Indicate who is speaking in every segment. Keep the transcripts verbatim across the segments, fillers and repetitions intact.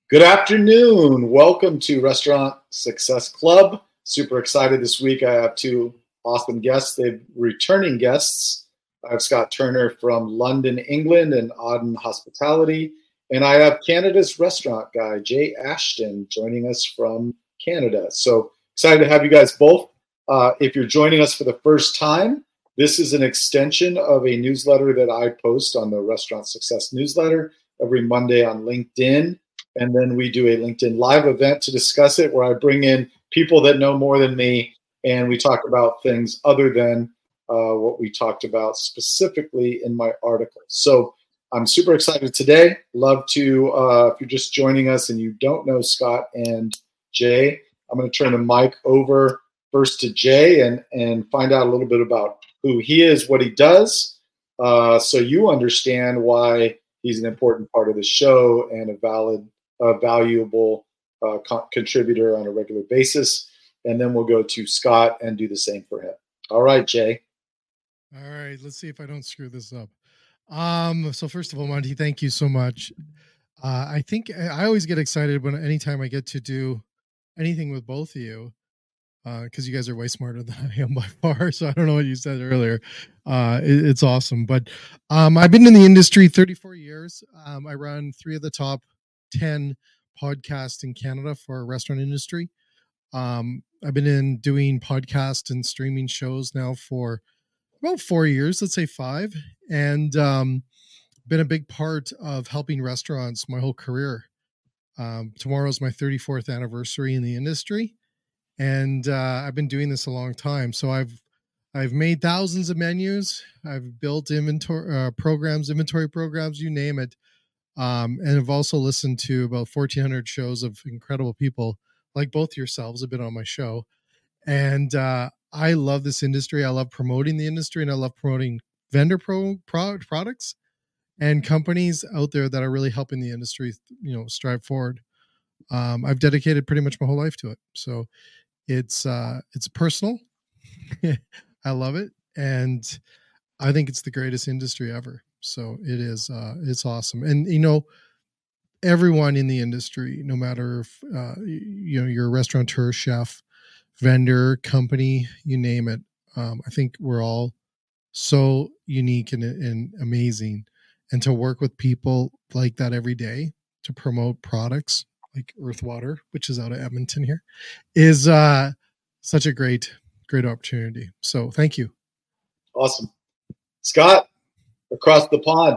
Speaker 1: Good afternoon. Welcome to Restaurant Success Club. Super excited this week. I have two awesome guests. They're returning guests. I have Scott Turner from London, England, and Auden Hospitality. And I have Canada's restaurant guy, Jay Ashton, joining us from Canada. So excited to have you guys both. Uh, if you're joining us for the first time, this is an extension of a newsletter that I post on the Restaurant Success newsletter every Monday on LinkedIn. And then we do a LinkedIn Live event to discuss it, where I bring in people that know more than me, and we talk about things other than uh, what we talked about specifically in my article. So I'm super excited today. Love to, uh, if you're just joining us and you don't know Scott and Jay, I'm going to turn the mic over first to Jay and, and find out a little bit about who he is, what he does, uh, so you understand why he's an important part of the show and a valid a valuable uh, co- contributor on a regular basis. And then we'll go to Scott and do the same for him. All right, Jay.
Speaker 2: All right, let's see if I don't screw this up. Um, so first of all, Monty, thank you so much. Uh, I think I always get excited when anytime I get to do anything with both of you, because uh, you guys are way smarter than I am by far. So I don't know what you said earlier. Uh, it, it's awesome. But um, I've been in the industry thirty-four years. Um, I run three of the top ten podcasts in Canada for our restaurant industry. Um, I've been in doing podcast and streaming shows now for about four years, let's say five, and um, been a big part of helping restaurants my whole career. Um, tomorrow's my thirty-fourth anniversary in the industry, and uh, I've been doing this a long time. So I've I've made thousands of menus. I've built inventory uh, programs, inventory programs, you name it. Um, and I've also listened to about fourteen hundred shows of incredible people like both yourselves have been on my show. And uh, I love this industry. I love promoting the industry, and I love promoting vendor pro, pro products and companies out there that are really helping the industry, you know, strive forward. Um, I've dedicated pretty much my whole life to it. So it's uh, it's personal. I love it. And I think it's the greatest industry ever. So it is, uh, it's awesome. And, you know, everyone in the industry, no matter if, uh, you know, you're a restaurateur, chef, vendor, company, you name it. Um, I think we're all so unique and, and amazing. And to work with people like that every day to promote products like Earthwater, which is out of Edmonton here, is uh, such a great, great opportunity. So thank you.
Speaker 1: Awesome. Scott, across the pond.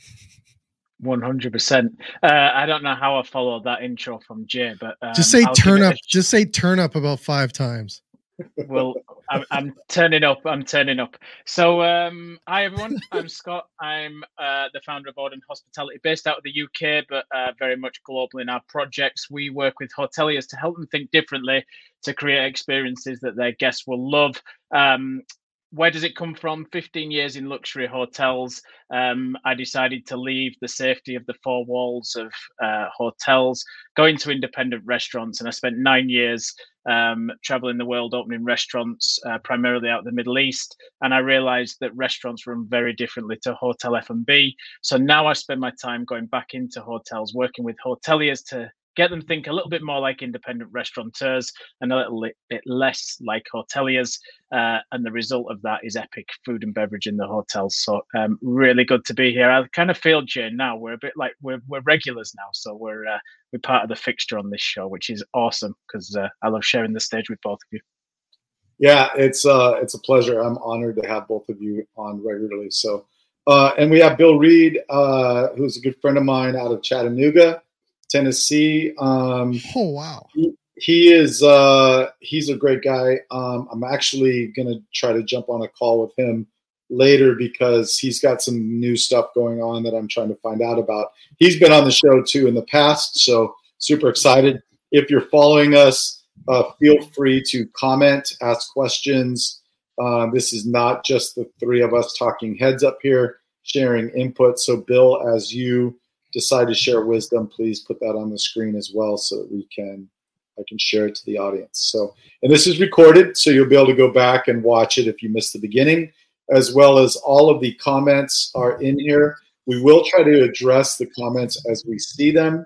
Speaker 3: one hundred percent. Uh, I don't know how I followed that intro from Jay, but um,
Speaker 2: just say
Speaker 3: I'll
Speaker 2: turn up.
Speaker 3: A...
Speaker 2: Just say turn up about five times.
Speaker 3: Well, I'm, I'm turning up. I'm turning up. So, um, hi everyone. I'm Scott. I'm uh, the founder of Auden Hospitality, based out of the U K, but uh, very much global in our projects. We work with hoteliers to help them think differently, to create experiences that their guests will love. Um, Where does it come from? fifteen years in luxury hotels. Um, I decided to leave the safety of the four walls of uh, hotels, go into independent restaurants, and I spent nine years um, traveling the world, opening restaurants, uh, primarily out of the Middle East. And I realized that restaurants run very differently to hotel F and B. So now I spend my time going back into hotels, working with hoteliers to get them think a little bit more like independent restaurateurs and a little bit less like hoteliers. Uh, and the result of that is epic food and beverage in the hotels. So um, really good to be here. I kind of feel, Jay, now we're a bit like we're we're regulars now. So we're uh, we're part of the fixture on this show, which is awesome because uh, I love sharing the stage with both of you.
Speaker 1: Yeah, it's uh, it's a pleasure. I'm honored to have both of you on regularly. So, uh, and we have Bill Reed, uh, who's a good friend of mine out of Chattanooga, Tennessee. Um,
Speaker 2: oh wow!
Speaker 1: He, he is uh, he's a great guy. Um, I'm actually gonna try to jump on a call with him later because he's got some new stuff going on that I'm trying to find out about. He's been on the show too in the past, so super excited. If you're following us, uh, feel free to comment, ask questions. Uh, this is not just the three of us talking heads up here, sharing input. So Bill, as you decide to share wisdom, please put that on the screen as well so that we can, I can share it to the audience. So, and this is recorded, so you'll be able to go back and watch it if you missed the beginning, as well as all of the comments are in here. We will try to address the comments as we see them.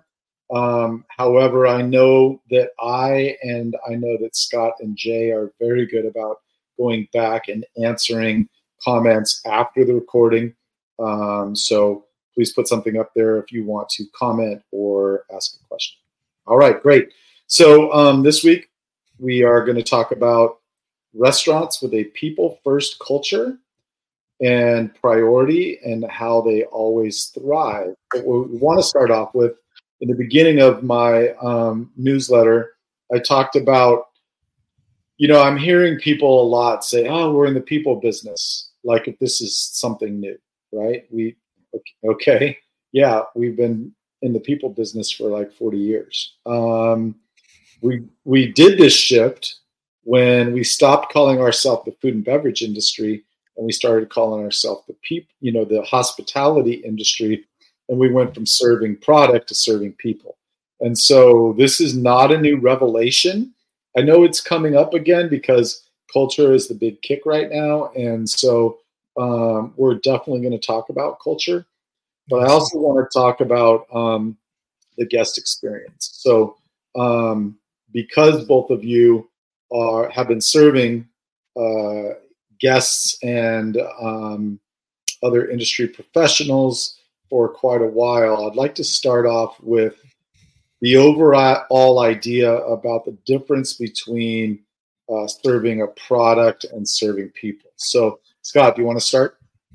Speaker 1: Um, however, I know that I and I know that Scott and Jay are very good about going back and answering comments after the recording. Um, so please put something up there if you want to comment or ask a question. All right, great. So um, this week we are going to talk about restaurants with a people-first culture and priority and how they always thrive. But what we want to start off with, in the beginning of my um, newsletter, I talked about, you know, I'm hearing people a lot say, oh, we're in the people business, like if this is something new, right? We, okay, yeah, we've been in the people business for like forty years. Um, we we did this shift when we stopped calling ourselves the food and beverage industry and we started calling ourselves the people, you know, the hospitality industry, and we went from serving product to serving people. And so this is not a new revelation. I know it's coming up again because culture is the big kick right now, and so um, we're definitely going to talk about culture. But I also want to talk about um, the guest experience. So um, because both of you are have been serving uh, guests and um, other industry professionals for quite a while, I'd like to start off with the overall idea about the difference between uh, serving a product and serving people. So, Scott, do you want to start?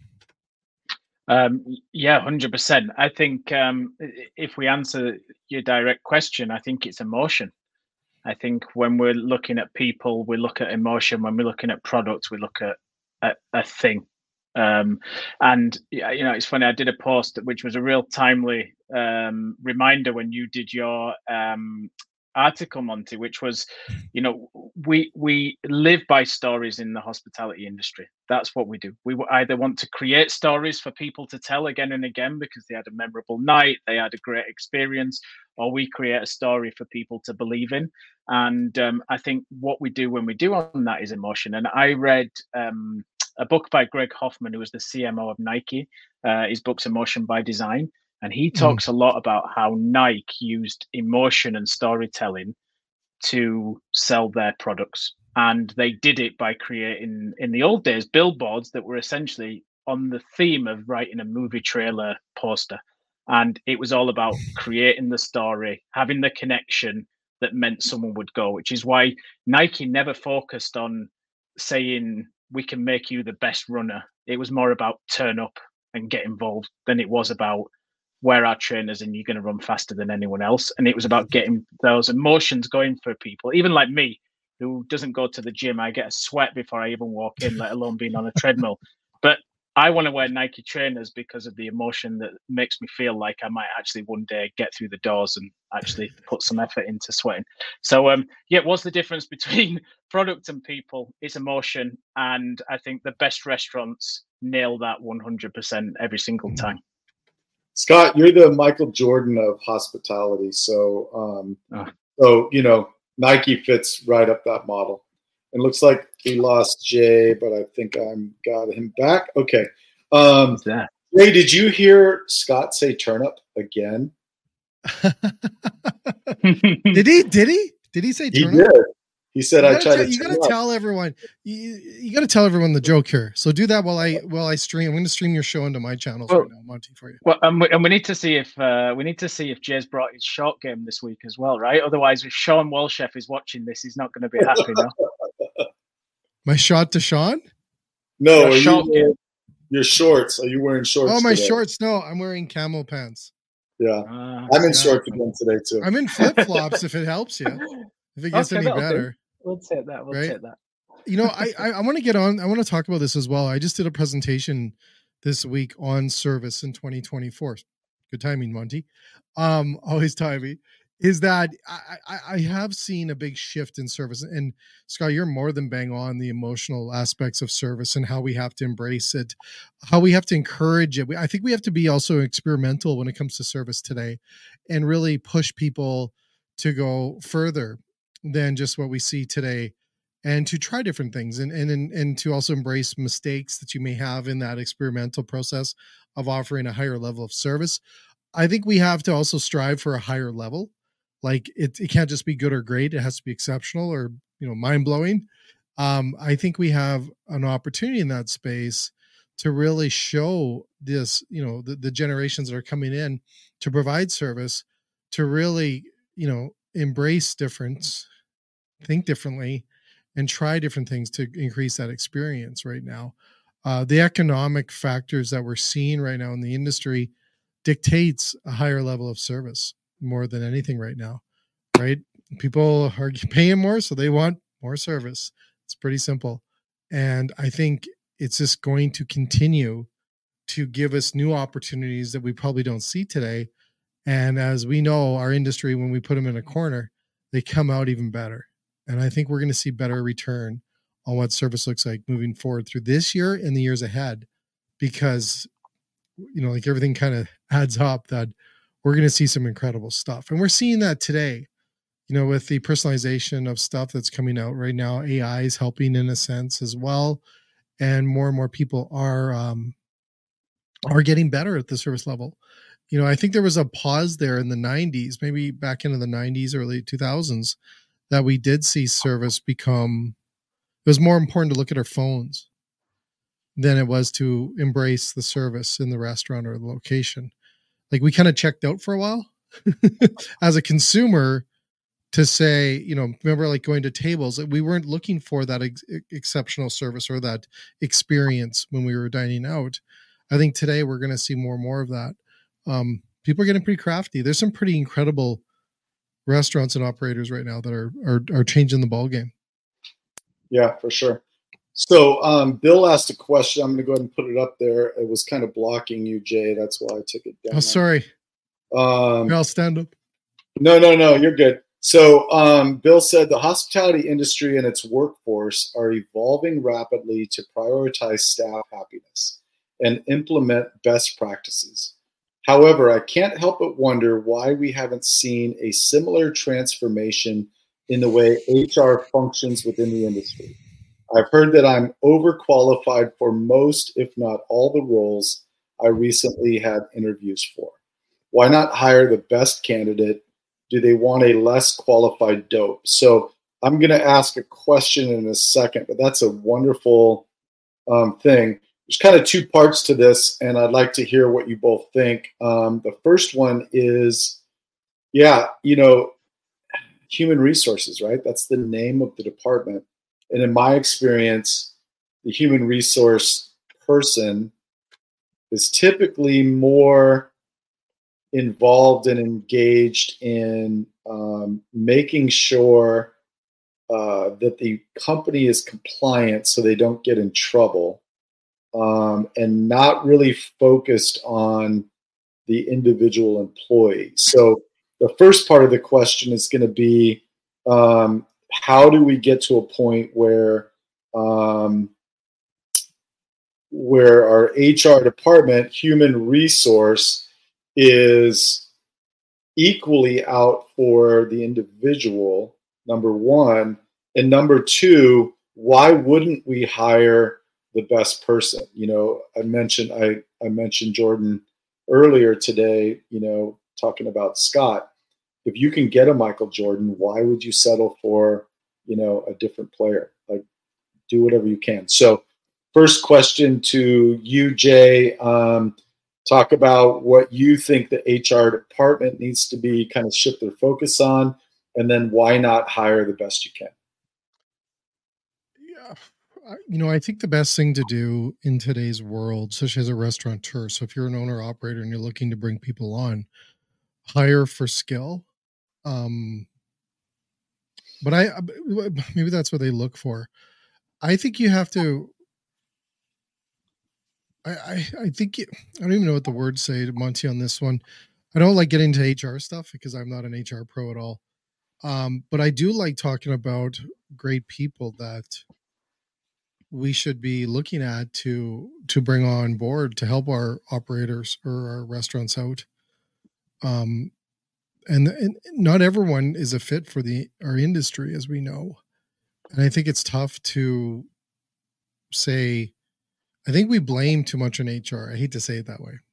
Speaker 3: Um, yeah, one hundred percent. I think um, if we answer your direct question, I think it's emotion. I think when we're looking at people, we look at emotion. When we're looking at products, we look at a, a thing. Um, and, you know, it's funny, I did a post which was a real timely um, reminder when you did your um, article, Monty, which was, you know, we we live by stories in the hospitality industry. That's what we do. We either want to create stories for people to tell again and again because they had a memorable night, they had a great experience, or we create a story for people to believe in. And um, I think what we do when we do on that is emotion. And I read um, a book by Greg Hoffman, who was the C M O of Nike. Uh, his book's Emotion by Design. And he talks mm. a lot about how Nike used emotion and storytelling to sell their products. And they did it by creating, in the old days, billboards that were essentially on the theme of writing a movie trailer poster. And it was all about creating the story, having the connection that meant someone would go, which is why Nike never focused on saying, we can make you the best runner. It was more about turn up and get involved than it was about where our trainers and you're going to run faster than anyone else. And it was about getting those emotions going for people, even like me, who doesn't go to the gym. I get a sweat before I even walk in, let alone being on a treadmill. But I want to wear Nike trainers because of the emotion that makes me feel like I might actually one day get through the doors and actually put some effort into sweating. So, um, yeah, what's the difference between product and people? It's emotion. And I think the best restaurants nail that one hundred percent every single time.
Speaker 1: Scott, you're the Michael Jordan of hospitality. So, um, oh. so you know, Nike fits right up that model. It looks like we lost Jay, but I think I'm got him back. Okay. Um, Jay, did you hear Scott say turnip again?
Speaker 2: Did he? Did he? Did he say turnip?
Speaker 1: He did. He said, "I tried to."
Speaker 2: You got to tell everyone. You, you got to tell everyone the joke here. So do that while I while I stream. I'm going to stream your show into my channels well, right now, Monty, for you.
Speaker 3: Well, and we, and we need to see if uh, we need to see if Jay's brought his short game this week as well, right? Otherwise, if Sean Walchef is watching this, he's not going to be happy now.
Speaker 2: My shot to Sean?
Speaker 1: No, are you wearing, your shorts. Are you wearing shorts?
Speaker 2: Oh, my
Speaker 1: today?
Speaker 2: shorts. No, I'm wearing camel pants.
Speaker 1: Yeah, uh, I'm in yeah. shorts again today too.
Speaker 2: I'm in flip flops if it helps you. If it gets
Speaker 3: okay,
Speaker 2: any better.
Speaker 3: Do. We'll take that. We'll right? take that.
Speaker 2: You know, I I, I want to get on. I want to talk about this as well. I just did a presentation this week on service in twenty twenty-four. Good timing, Monty. Um, always timing. Is that I, I I have seen a big shift in service, and Scott, you're more than bang on the emotional aspects of service and how we have to embrace it, how we have to encourage it. I think we have to be also experimental when it comes to service today, and really push people to go further than just what we see today, and to try different things, and and and to also embrace mistakes that you may have in that experimental process of offering a higher level of service. I think we have to also strive for a higher level. Like it, it can't just be good or great. It has to be exceptional or, you know, mind blowing. Um, I think we have an opportunity in that space to really show this, you know, the, the generations that are coming in to provide service, to really, you know, embrace difference, think differently, and try different things to increase that experience right now. Uh, the economic factors that we're seeing right now in the industry dictates a higher level of service more than anything right now, right? People are paying more, so they want more service. It's pretty simple. And I think it's just going to continue to give us new opportunities that we probably don't see today. And as we know, our industry, when we put them in a corner, they come out even better. And I think we're going to see better return on what service looks like moving forward through this year and the years ahead, because, you know, like everything kind of adds up that we're going to see some incredible stuff. And we're seeing that today, you know, with the personalization of stuff that's coming out right now. A I is helping in a sense as well. And more and more people are, um, are getting better at the service level. You know, I think there was a pause there in the nineties, maybe back into the nineties, early two thousands, that we did see service become, it was more important to look at our phones than it was to embrace the service in the restaurant or the location. Like we kind of checked out for a while as a consumer to say, you know, remember like going to tables, we weren't looking for that ex- exceptional service or that experience when we were dining out. I think today we're going to see more and more of that. Um, people are getting pretty crafty. There's some pretty incredible restaurants and operators right now that are are, are changing the ball game.
Speaker 1: Yeah, for sure. So um, Bill asked a question. I'm going to go ahead and put it up there. It was kind of blocking you, Jay. That's why I took it down.
Speaker 2: Oh, sorry.
Speaker 1: Um,
Speaker 2: I'll stand up.
Speaker 1: No, no, no. You're good. So um, Bill said the hospitality industry and its workforce are evolving rapidly to prioritize staff happiness and implement best practices. However, I can't help but wonder why we haven't seen a similar transformation in the way H R functions within the industry. I've heard that I'm overqualified for most, if not all, the roles I recently had interviews for. Why not hire the best candidate? Do they want a less qualified dope? So I'm going to ask a question in a second, but that's a wonderful um, thing. There's kind of two parts to this, and I'd like to hear what you both think. Um, the first one is, yeah, you know, human resources, right? That's the name of the department. And in my experience, the human resource person is typically more involved and engaged in um, making sure uh, that the company is compliant so they don't get in trouble. Um, and not really focused on the individual employee. So the first part of the question is going to be, um, how do we get to a point where um, where our H R department, human resource, is equally out for the individual, number one, and number two, why wouldn't we hire the best person? You know, I mentioned I, I mentioned Jordan earlier today, you know, talking about Scott. If you can get a Michael Jordan, why would you settle for, you know, a different player? Like, do whatever you can. So first question to you, Jay, um, talk about what you think the H R department needs to be kind of shift their focus on, and then why not hire the best you can?
Speaker 2: Yeah. You know, I think the best thing to do in today's world, especially as a restaurateur, so if you're an owner operator and you're looking to bring people on, hire for skill. Um, but I maybe that's what they look for. I think you have to. I I, I think you, I don't even know what the words say to Monty on this one. I don't like getting into H R stuff because I'm not an H R pro at all. Um, but I do like talking about great people that we should be looking at to to bring on board to help our operators or our restaurants out. Um, and, and not everyone is a fit for the our industry, as we know. And I think it's tough to say. I think we blame too much on H R. I hate to say it that way,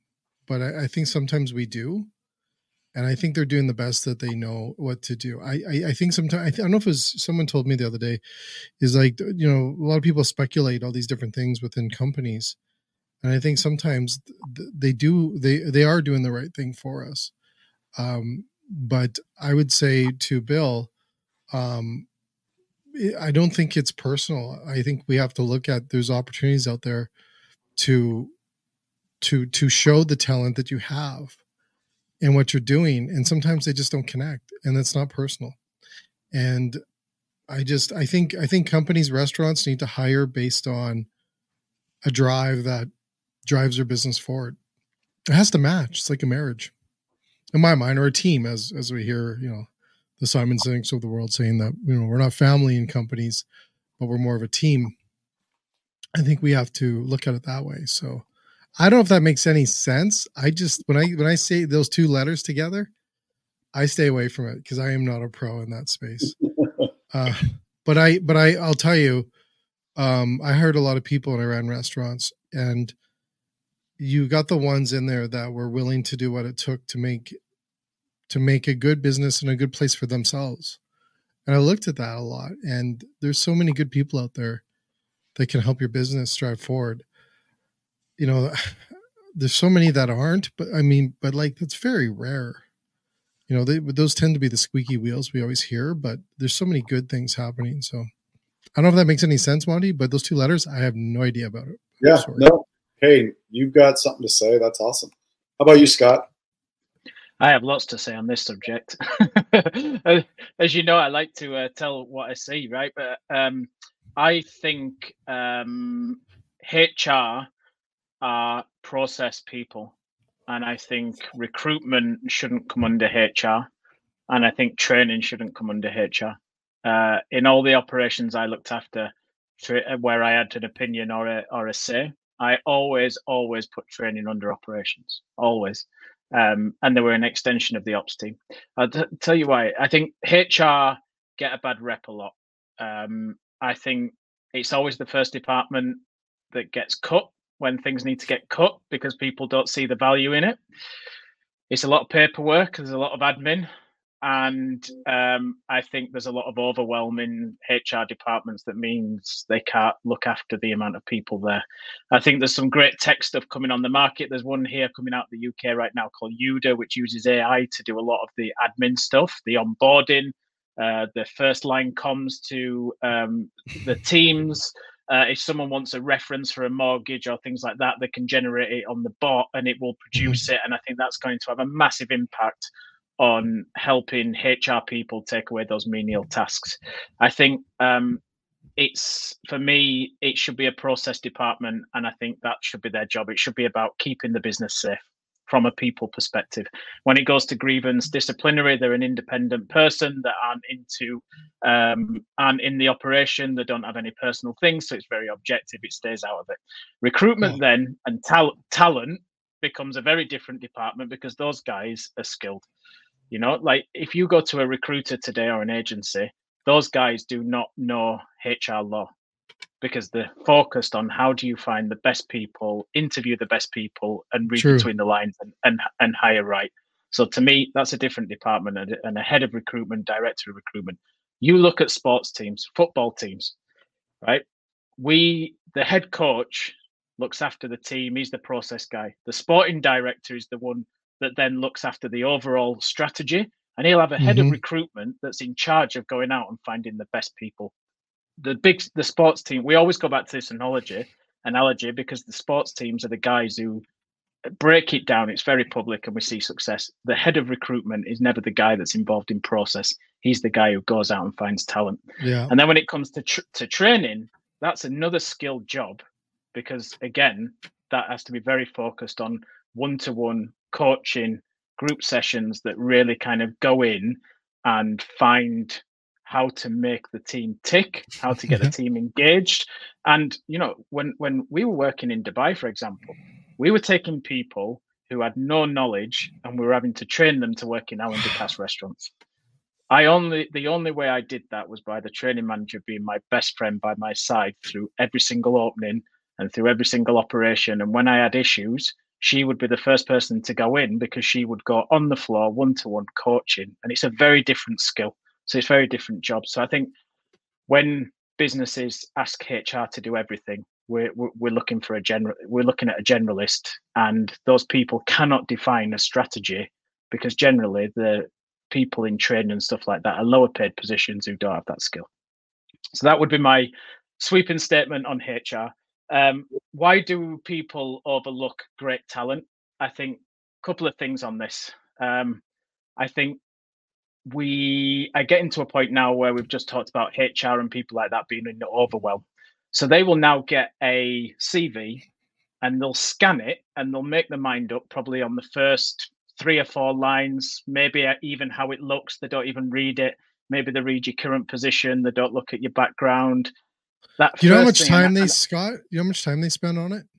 Speaker 2: but I, I think sometimes we do. And I think they're doing the best that they know what to do. I I, I think sometimes, I, th- I don't know if it was someone told me the other day, is like, you know, a lot of people speculate all these different things within companies. And I think sometimes th- they do, they, they are doing the right thing for us. Um, but I would say to Bill, um, I don't think it's personal. I think we have to look at, there's opportunities out there to, to, to show the talent that you have and what you're doing. And sometimes they just don't connect, and that's not personal. And I just, I think, I think companies, restaurants need to hire based on a drive that drives their business forward. It has to match. It's like a marriage in my mind, or a team, as, as we hear, you know, the Simon Sineks of the world saying that, you know, we're not family in companies, but we're more of a team. I think we have to look at it that way. So I don't know if that makes any sense. I just, when I, when I say those two letters together, I stay away from it because I am not a pro in that space. Uh, but I, but I, I'll tell you, um, I hired a lot of people and I ran restaurants, and you got the ones in there that were willing to do what it took to make, to make a good business and a good place for themselves. And I looked at that a lot, and there's so many good people out there that can help your business strive forward. You know, there's so many that aren't, but I mean, but like, that's very rare. You know, they, those tend to be the squeaky wheels we always hear, but there's so many good things happening. So I don't know if that makes any sense, Monty, but those two letters, I have no idea about it.
Speaker 1: Yeah, no. Hey, you've got something to say. That's awesome. How about you, Scott?
Speaker 3: I have lots to say on this subject. As you know, I like to uh, tell what I see, right? But um, I think um, H R are process people, and I think recruitment shouldn't come under H R, and I think training shouldn't come under H R. Uh, in all the operations I looked after, tra- where I had an opinion or a or a say, I always always put training under operations, always. Um, and they were an extension of the ops team. I'll t- tell you why. I think H R get a bad rep a lot. Um, I think it's always the first department that gets cut when things need to get cut because people don't see the value in it. It's a lot of paperwork. There's a lot of admin. And um, I think there's a lot of overwhelming H R departments that means they can't look after the amount of people there. I think there's some great tech stuff coming on the market. There's one here coming out of the U K right now called Uda, which uses A I to do a lot of the admin stuff, the onboarding, uh, the first line comms to um, the teams. Uh, if someone wants a reference for a mortgage or things like that, they can generate it on the bot and it will produce it. And I think that's going to have a massive impact on helping H R people take away those menial tasks. I think um, it's, for me, it should be a process department, and I think that should be their job. It should be about keeping the business safe from a people perspective. When it goes to grievance, disciplinary, they're an independent person that aren't into, um, aren't in the operation, they don't have any personal things, so it's very objective, it stays out of it. Recruitment yeah. then, and tal- talent becomes a very different department because those guys are skilled. You know, like if you go to a recruiter today or an agency, those guys do not know H R law because they're focused on how do you find the best people, interview the best people, and read True. Between the lines and, and, and hire right. So to me, that's a different department, and a head of recruitment, director of recruitment. You look at sports teams, football teams, right? We, the head coach looks after the team. He's the process guy. The sporting director is the one that then looks after the overall strategy, and he'll have a head mm-hmm. of recruitment that's in charge of going out and finding the best people. The big, the sports team, we always go back to this analogy, analogy because the sports teams are the guys who break it down. It's very public and we see success. The head of recruitment is never the guy that's involved in process. He's the guy who goes out and finds talent.
Speaker 2: Yeah.
Speaker 3: And then when it comes to tr- to training, that's another skilled job because, again, that has to be very focused on one-to-one coaching, group sessions that really kind of go in and find how to make the team tick, how to get the team engaged. And, you know, when, when we were working in Dubai, for example, we were taking people who had no knowledge and we were having to train them to work in Alain Ducasse restaurants. I only, the only way I did that was by the training manager being my best friend by my side through every single opening and through every single operation. And when I had issues, she would be the first person to go in because she would go on the floor, one-to-one coaching. And it's a very different skill. So it's a very different job. So I think when businesses ask H R to do everything, we're, we're looking for a general, we're looking at a generalist, and those people cannot define a strategy because generally the people in training and stuff like that are lower paid positions who don't have that skill. So that would be my sweeping statement on H R. Um, why do people overlook great talent? I think a couple of things on this. Um, I think we are getting to a point now where we've just talked about H R and people like that being in the overwhelm. So they will now get a C V and they'll scan it and they'll make their mind up probably on the first three or four lines, maybe even how it looks. They don't even read it. Maybe they read your current position. They don't look at your background. That
Speaker 2: Do you know how much
Speaker 3: thing,
Speaker 2: time
Speaker 3: and,
Speaker 2: they,
Speaker 3: and,
Speaker 2: Scott? You know how much time they spend on it?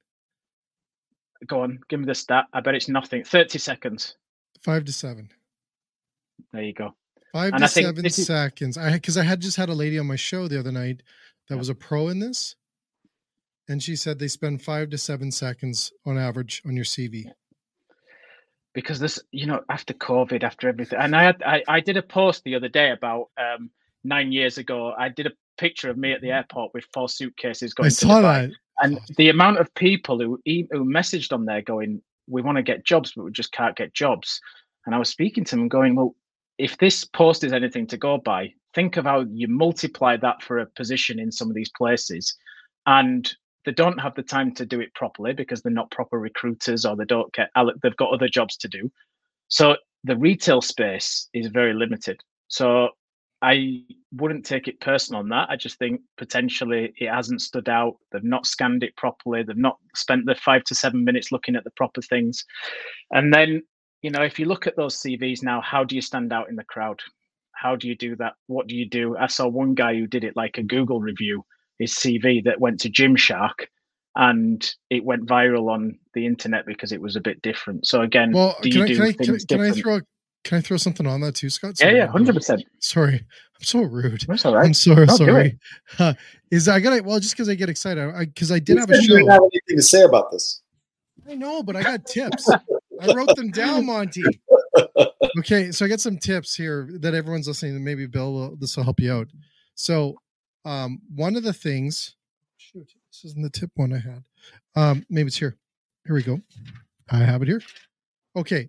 Speaker 3: Go on, give me the stat. I bet it's nothing. thirty seconds.
Speaker 2: Five to seven.
Speaker 3: There you go.
Speaker 2: Five
Speaker 3: and
Speaker 2: to
Speaker 3: I think
Speaker 2: seven
Speaker 3: this is,
Speaker 2: seconds. I because I had just had a lady on my show the other night that
Speaker 3: yeah.
Speaker 2: was a pro in this, and she said they spend five to seven seconds on average on your C V.
Speaker 3: Because this, you know, after COVID, after everything, and I had, I, I did a post the other day about um, nine years ago. I did a picture of me at the airport with four suitcases going
Speaker 2: I
Speaker 3: to
Speaker 2: saw
Speaker 3: Dubai.
Speaker 2: that.
Speaker 3: And the amount of people who who messaged on there going, we want to get jobs, but we just can't get jobs. And I was speaking to them going, well, if this post is anything to go by, think of how you multiply that for a position in some of these places. And they don't have the time to do it properly because they're not proper recruiters, or they don't get, they've got other jobs to do. So the retail space is very limited. So I wouldn't take it personal on that. I just think potentially it hasn't stood out. They've not scanned it properly. They've not spent the five to seven minutes looking at the proper things. And then, you know, if you look at those C Vs now, how do you stand out in the crowd? How do you do that? What do you do? I saw one guy who did it like a Google review, his C V that went to Gymshark, and it went viral on the internet because it was a bit different. So again,
Speaker 2: well,
Speaker 3: do
Speaker 2: can
Speaker 3: you
Speaker 2: I,
Speaker 3: do
Speaker 2: can I,
Speaker 3: things
Speaker 2: can, can I
Speaker 3: different?
Speaker 2: throw can I throw something on that too, Scott?
Speaker 3: Yeah,
Speaker 2: Sorry,
Speaker 3: yeah, hundred percent.
Speaker 2: Sorry, I'm so rude.
Speaker 3: That's all right.
Speaker 2: I'm so
Speaker 3: no,
Speaker 2: sorry. Uh, is I got well just because I get excited because I, I did
Speaker 1: you
Speaker 2: have a show.
Speaker 1: You didn't have anything to say about this.
Speaker 2: I know, but I got tips. I wrote them down, Monty. Okay, so I got some tips here that everyone's listening. And maybe Bill will this will help you out. So, um, one of the things. Shoot, this isn't the tip one I had. Um, maybe it's here. Here we go. I have it here. Okay.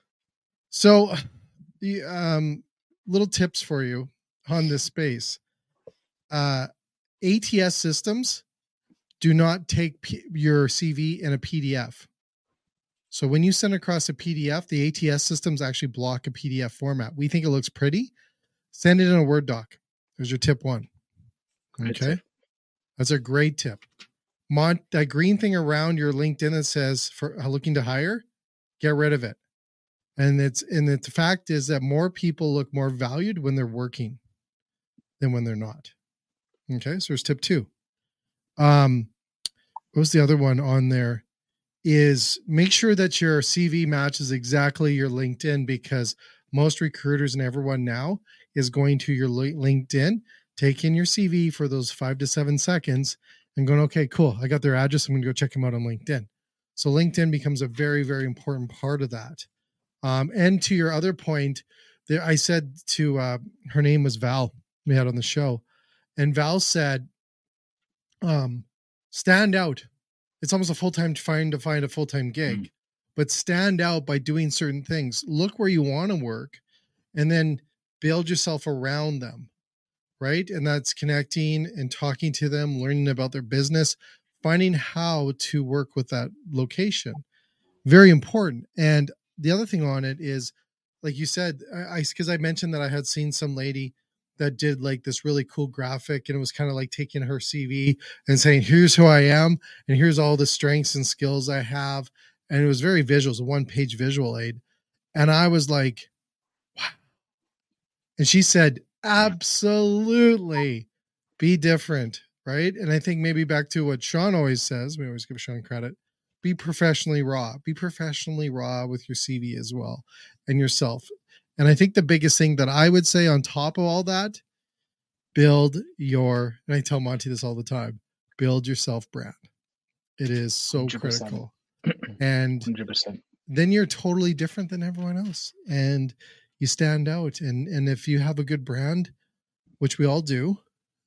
Speaker 2: So, the um, little tips for you on this space. Uh, A T S systems do not take P- your C V in a P D F. So when you send across a P D F, the A T S systems actually block a P D F format. We think it looks pretty. Send it in a Word doc. There's your tip one. Okay. That's a great tip. Mont, that green thing around your LinkedIn that says for looking to hire, get rid of it. And it's and the fact is that more people look more valued when they're working than when they're not. Okay, so there's tip two. Um, what was the other one on there? Is make sure that your C V matches exactly your LinkedIn, because most recruiters and everyone now is going to your LinkedIn, take in your C V for those five to seven seconds and going, okay, cool. I got their address. I'm going to go check them out on LinkedIn. So LinkedIn becomes a very, very important part of that. Um, and to your other point, there, I said to, uh, her name was Val, we had on the show, and Val said, um, stand out. It's almost a full-time trying to find a full-time gig, mm. but stand out by doing certain things. Look where you want to work and then build yourself around them, right? And that's connecting and talking to them, learning about their business, finding how to work with that location. Very important. And the other thing on it is, like you said, I because I, I mentioned that I had seen some lady that did like this really cool graphic, and it was kind of like taking her C V and saying, here's who I am, and here's all the strengths and skills I have. And it was very visual. It was a one page visual aid. And I was like, wow. And she said, absolutely be different. Right. And I think maybe back to what Sean always says, we always give Sean credit, be professionally raw, be professionally raw with your C V as well and yourself. And I think the biggest thing that I would say on top of all that, build your, and I tell Monty this all the time, build your self brand. It is so one hundred percent critical. And
Speaker 3: one hundred percent.
Speaker 2: Then you're totally different than everyone else, and you stand out. And and if you have a good brand, which we all do,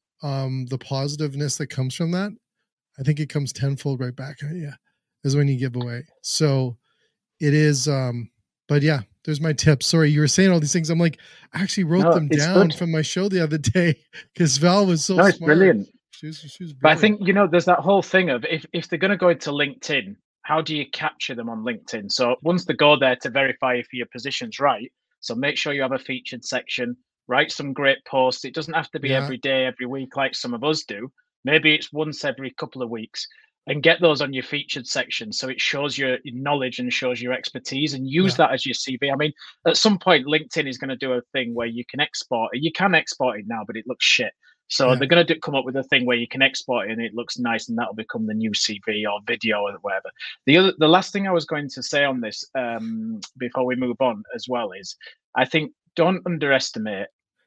Speaker 2: um, the positiveness that comes from that, I think it comes tenfold right back at you, is when you give away. So it is, um, but yeah, there's my tips. Sorry, you were saying all these things. I'm like, I actually wrote
Speaker 3: No,
Speaker 2: them
Speaker 3: it's
Speaker 2: down
Speaker 3: good.
Speaker 2: from my show the other day because Val was so
Speaker 3: No, it's
Speaker 2: smart.
Speaker 3: brilliant.
Speaker 2: She was, she was
Speaker 3: But I
Speaker 2: brilliant.
Speaker 3: think, you know, there's that whole thing of if, if they're going to go into LinkedIn, how do you capture them on LinkedIn? So once they go there to verify if your position's right, so make sure you have a featured section, write some great posts. It doesn't have to be
Speaker 2: Yeah.
Speaker 3: every day, every week, like some of us do. Maybe it's once every couple of weeks, and get those on your featured section so it shows your knowledge and shows your expertise, and use
Speaker 2: Yeah.
Speaker 3: that as your C V. I mean, at some point, LinkedIn is going to do a thing where you can export it. You can export it now, but it looks shit. So
Speaker 2: Yeah.
Speaker 3: they're going to do, come up with a thing where you can export it and it looks nice, and that'll become the new C V or video or whatever. The other, the last thing I was going to say on this um, before we move on as well is, I think don't underestimate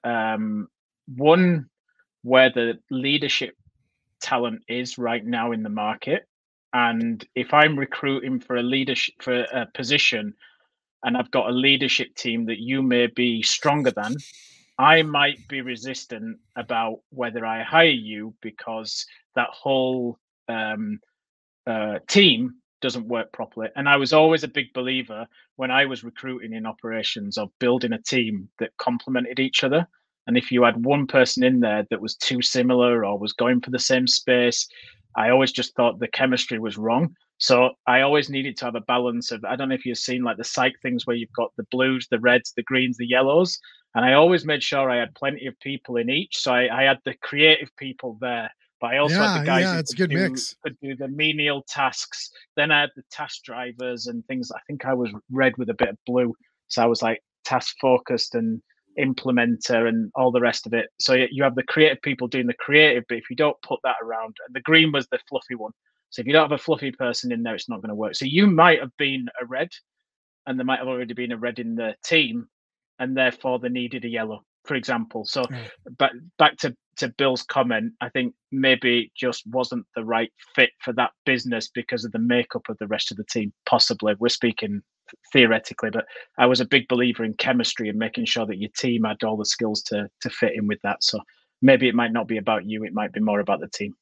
Speaker 3: um, one, where the leadership talent is right now in the market. And if I'm recruiting for a leadership for a position, and I've got a leadership team that you may be stronger than, I might be resistant about whether I hire you because that whole um, uh, team doesn't work properly. And I was always a big believer when I was recruiting in operations of building a team that complemented each other. And if you had one person in there that was too similar or was going for the same space, I always just thought the chemistry was wrong. So I always needed to have a balance of, I don't know if you've seen like the psych things where you've got the blues, the reds, the greens, the yellows. And I always made sure I had plenty of people in each. So I, I had the creative people there, but I also
Speaker 2: Yeah,
Speaker 3: had the guys
Speaker 2: yeah,
Speaker 3: who
Speaker 2: it's a
Speaker 3: could
Speaker 2: good
Speaker 3: do,
Speaker 2: mix.
Speaker 3: could do the menial tasks. Then I had the task drivers and things. I think I was red with a bit of blue. So I was like task focused and implementer and all the rest of it. So you have the creative people doing the creative, but if you don't put that around, and the green was the fluffy one. So if you don't have a fluffy person in there, it's not going to work. So you might have been a red, and there might have already been a red in the team, and therefore they needed a yellow, for example. So
Speaker 2: Yeah.
Speaker 3: but back to, to Bill's comment, I think maybe it just wasn't the right fit for that business because of the makeup of the rest of the team. Possibly, we're speaking theoretically, but I was a big believer in chemistry and making sure that your team had all the skills to to fit in with that. So maybe it might not be about you, it might be more about the team.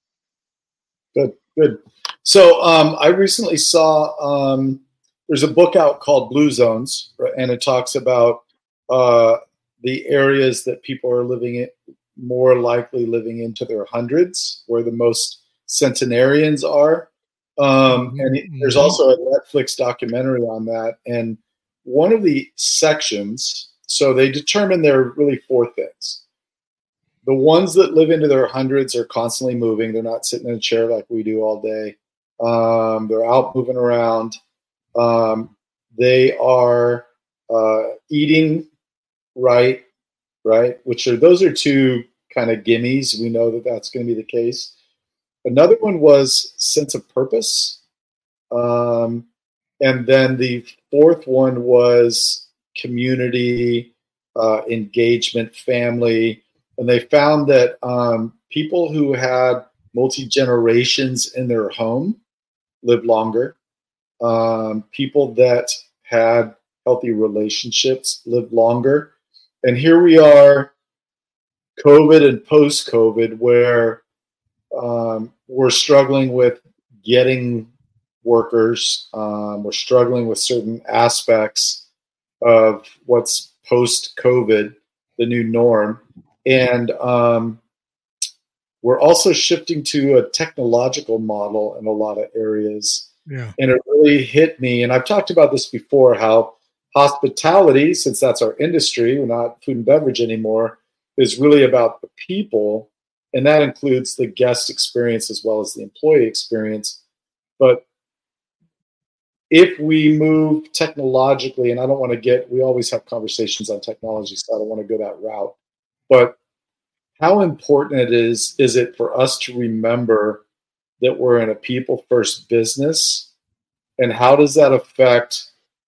Speaker 1: Good, good. So um, I recently saw um, there's a book out called Blue Zones, right? And it talks about uh, the areas that people are living in, more likely living into their hundreds, where the most centenarians are. Um, and it, there's also a Netflix documentary on that. And one of the sections, so they determine there are really four things. The ones that live into their hundreds are constantly moving. They're not sitting in a chair like we do all day. Um, they're out moving around. Um, they are uh, eating right, right, which are, those are two kind of gimmies. We know that that's going to be the case. Another one was sense of purpose. Um, and then the fourth one was community, uh, engagement, family. And they found that um, people who had multi-generations in their home lived longer. Um, people that had healthy relationships lived longer. And here we are, COVID and post-COVID, where um, we're struggling with getting workers. Um, we're struggling with certain aspects of what's post-COVID, the new norm. And um, we're also shifting to a technological model in a lot of areas.
Speaker 2: Yeah.
Speaker 1: And it really hit me. And I've talked about this before, how hospitality, since that's our industry, we're not food and beverage anymore, is really about the people. And that includes the guest experience as well as the employee experience. But if we move technologically, and I don't want to get, we always have conversations on technology, so I don't want to go that route. But how important it is, is it for us to remember that we're in a people first business? And how does that affect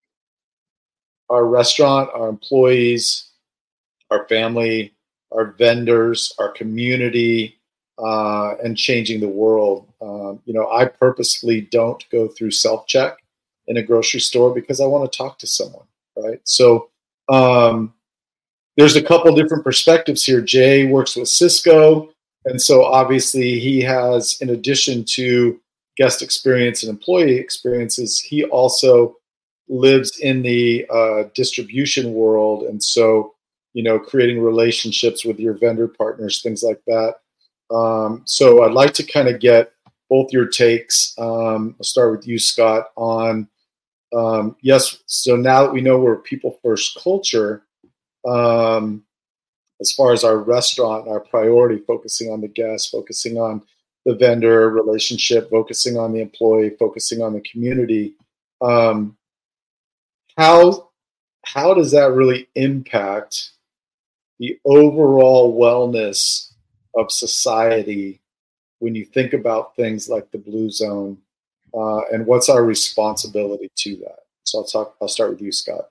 Speaker 1: our restaurant, our employees, our family, our vendors, our community, uh, and changing the world? Um, you know, I purposefully don't go through self-check. in a grocery store because I want to talk to someone, right? So um, there's a couple different perspectives here. Jay works with Cisco, and so obviously he has, in addition to guest experience and employee experiences, he also lives in the uh, distribution world, and so you know, creating relationships with your vendor partners, things like that. Um, so I'd like to kind of get both your takes. Um, I'll start with you, Scott, on um, yes. So now that we know we're a people first culture, um, as far as our restaurant, our priority, focusing on the guest, focusing on the vendor relationship, focusing on the employee, focusing on the community. Um, how how does that really impact the overall wellness of society when you think about things like the Blue Zone, uh, and what's our responsibility to that? So I'll talk. I'll start with you, Scott.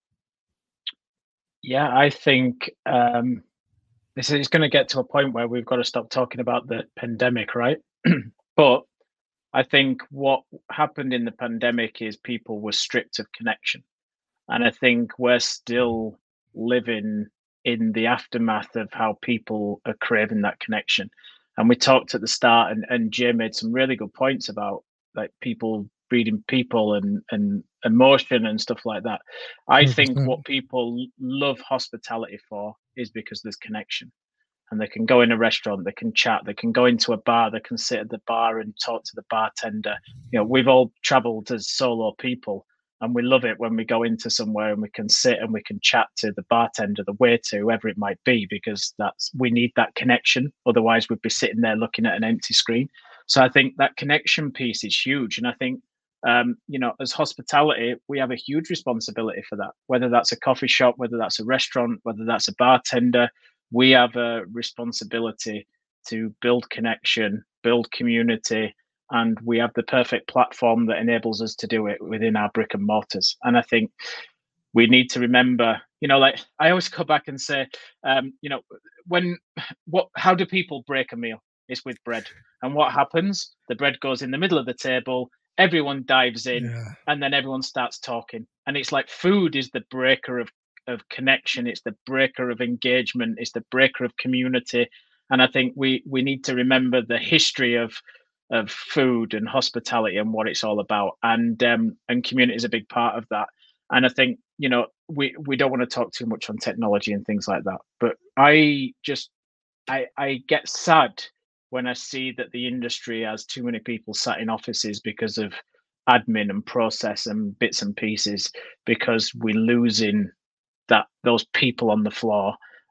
Speaker 3: Yeah, I think um, this is going to get to a point where we've got to stop talking about the pandemic, right? But I think what happened in the pandemic is people were stripped of connection, and I think we're still living in the aftermath of how people are craving that connection. And we talked at the start, and, and Jay made some really good points about like people reading people and, and emotion and stuff like that. I
Speaker 2: one hundred percent.
Speaker 3: think what people love hospitality for is because there's connection. And they can go in a restaurant, they can chat, they can go into a bar, they can sit at the bar and talk to the bartender. You know, we've all traveled as solo people, and we love it when we go into somewhere and we can sit and we can chat to the bartender, the waiter, whoever it might be, because that's we need that connection. Otherwise, we'd be sitting there looking at an empty screen. So I think that connection piece is huge. And I think, um, you know, as hospitality, we have a huge responsibility for that, whether that's a coffee shop, whether that's a restaurant, whether that's a bartender. We have a responsibility to build connection, build community, and we have the perfect platform that enables us to do it within our brick and mortars. And I think we need to remember, you know, like I always go back and say, um, you know, when what how do people break a meal? It's with bread. And what happens? The bread goes in the middle of the table, everyone dives in,
Speaker 2: Yeah.
Speaker 3: and then everyone starts talking. And it's like food is the breaker of of connection, it's the breaker of engagement, it's the breaker of community. And I think we we need to remember the history of of food and hospitality and what it's all about, and um and community is a big part of that. And I think, you know, we we don't want to talk too much on technology and things like that, but i just i i get sad when I see that the industry has too many people sat in offices because of admin and process and bits and pieces, because we're losing that those people on the floor.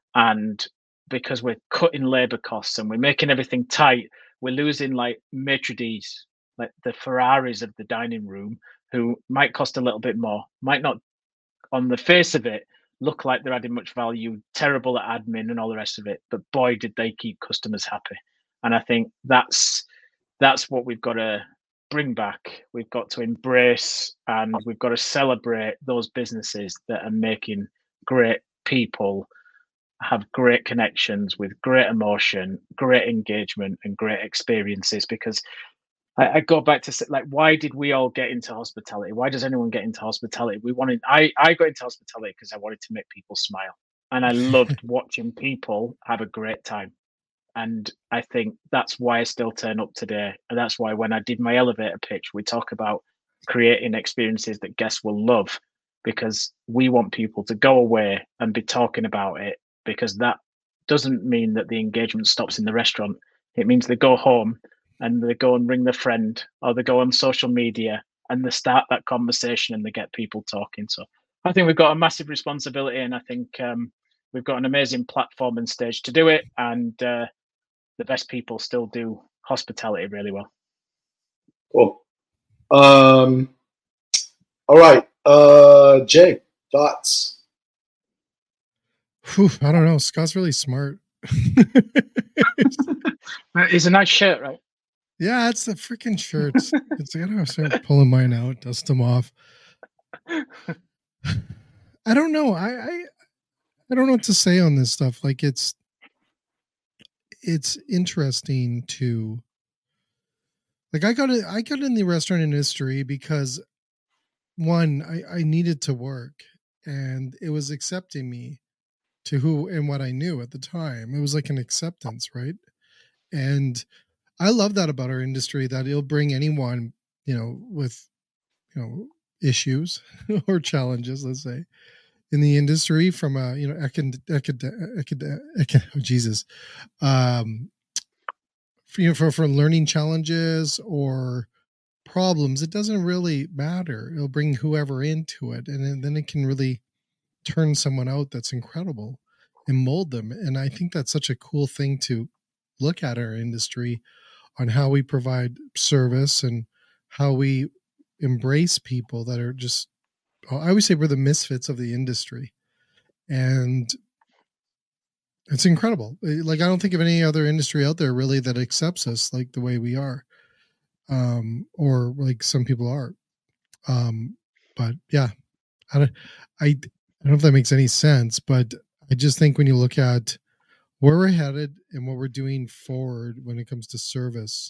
Speaker 3: And because we're cutting labor costs and we're making everything tight, we're losing like maitre d's, like the Ferraris of the dining room, who might cost a little bit more, might not on the face of it look like they're adding much value, terrible at admin and all the rest of it, but boy did they keep customers happy. And I think that's that's what we've got to bring back. We've got to embrace and we've got to celebrate those businesses that are making great people have great connections with great emotion, great engagement, and great experiences. Because I, I go back to like, why did we all get into hospitality? Why does anyone get into hospitality? We wanted. I I got into hospitality because I wanted to make people smile, and I loved watching people have a great time. And I think that's why I still turn up today. And that's why when I did my elevator pitch, we talk about creating experiences that guests will love, because we want people to go away and be talking about it, because that doesn't mean that the engagement stops in the restaurant. It means they go home and they go and ring their friend, or they go on social media and they start that conversation and they get people talking. So I think we've got a massive responsibility, and I think um, we've got an amazing platform and stage to do it. And uh, the best people still do hospitality really well.
Speaker 1: Cool. Um, all right. Uh, Jay, thoughts?
Speaker 2: Whew, I don't know. Scott's really smart.
Speaker 3: It's a nice shirt, right?
Speaker 2: Yeah, it's the freaking shirts. It's I gotta start pulling mine out, dust them off. I don't know. I, I I don't know what to say on this stuff. Like it's it's interesting to like I got it I got in the restaurant industry because one, I, I needed to work, and it was accepting me to who and what I knew at the time. It was like an acceptance, right? And I love that about our industry, that it'll bring anyone, you know, with, you know, issues or challenges, let's say, in the industry from a, you know, econ, econ, econ, econ, oh, Jesus, um, for, you know, for, for learning challenges or problems. It doesn't really matter. It'll bring whoever into it, and then it can really turn someone out that's incredible and mold them. And I think that's such a cool thing to look at our industry on how we provide service and how we embrace people that are just, I always say we're the misfits of the industry. And it's incredible. Like, I don't think of any other industry out there really that accepts us like the way we are. Um, or like some people are. Um, but yeah, I don't, I, I don't know if that makes any sense, but I just think when you look at where we're headed and what we're doing forward when it comes to service,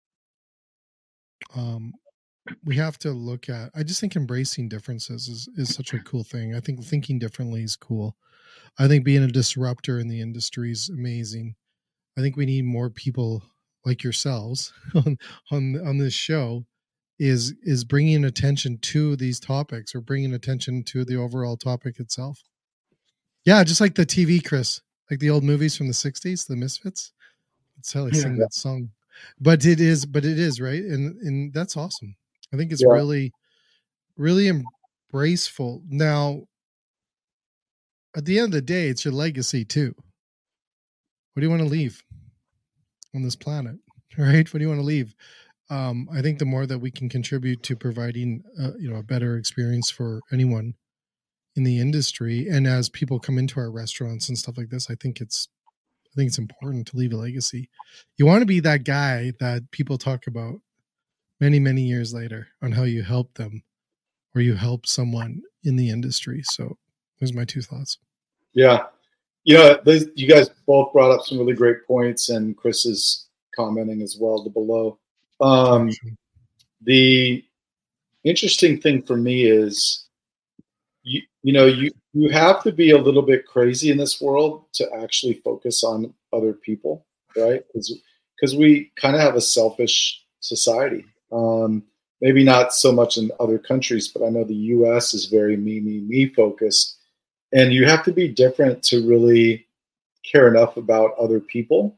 Speaker 2: um, we have to look at, I just think embracing differences is, is such a cool thing. I think thinking differently is cool. I think being a disruptor in the industry is amazing. I think we need more people like yourselves on, on, on this show is, is bringing attention to these topics, or bringing attention to the overall topic itself. Yeah. Just like the T V, Chris, like the old movies from the sixties, the Misfits. That's how they yeah, sing yeah. that song, but it is, but it is right. And, and that's awesome. I think it's yeah. really, really embraceful. Now, at the end of the day, it's your legacy too. What do you want to leave on this planet? Right? What do you want to leave? Um, I think the more that we can contribute to providing, uh, you know, a better experience for anyone in the industry, and as people come into our restaurants and stuff like this, I think it's, I think it's important to leave a legacy. You want to be that guy that people talk about many, many years later on how you help them or you help someone in the industry. So those are my two thoughts.
Speaker 1: Yeah. You know, those, you guys both brought up some really great points, and Chris is commenting as well to below. Um, the interesting thing for me is, you, you know, you, you have to be a little bit crazy in this world to actually focus on other people, right? Because because we kind of have a selfish society. Um, maybe not so much in other countries, but I know the U S is very me, me, me focused. And you have to be different to really care enough about other people.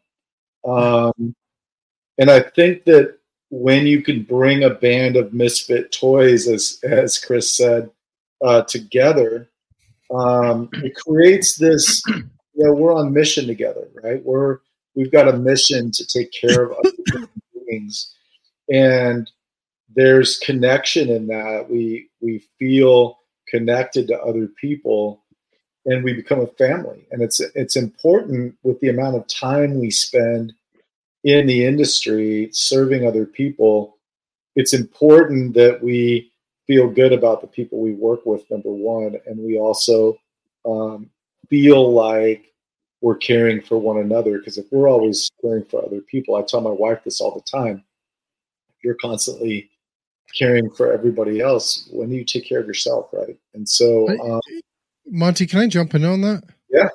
Speaker 1: Um, and I think that when you can bring a band of misfit toys, as as Chris said, uh, together, um, it creates this, you know, we're on mission together, right? We're, we've got a mission to take care of other human beings. And there's connection in that. We we feel connected to other people, and we become a family. And it's it's important with the amount of time we spend in the industry serving other people. It's important that we feel good about the people we work with, number one, and we also um, feel like we're caring for one another. Because if we're always caring for other people, I tell my wife this all the time, you're constantly caring for everybody else, when do you take care of yourself, right? And so um,
Speaker 2: Monty, can I jump in on that?
Speaker 1: Yeah.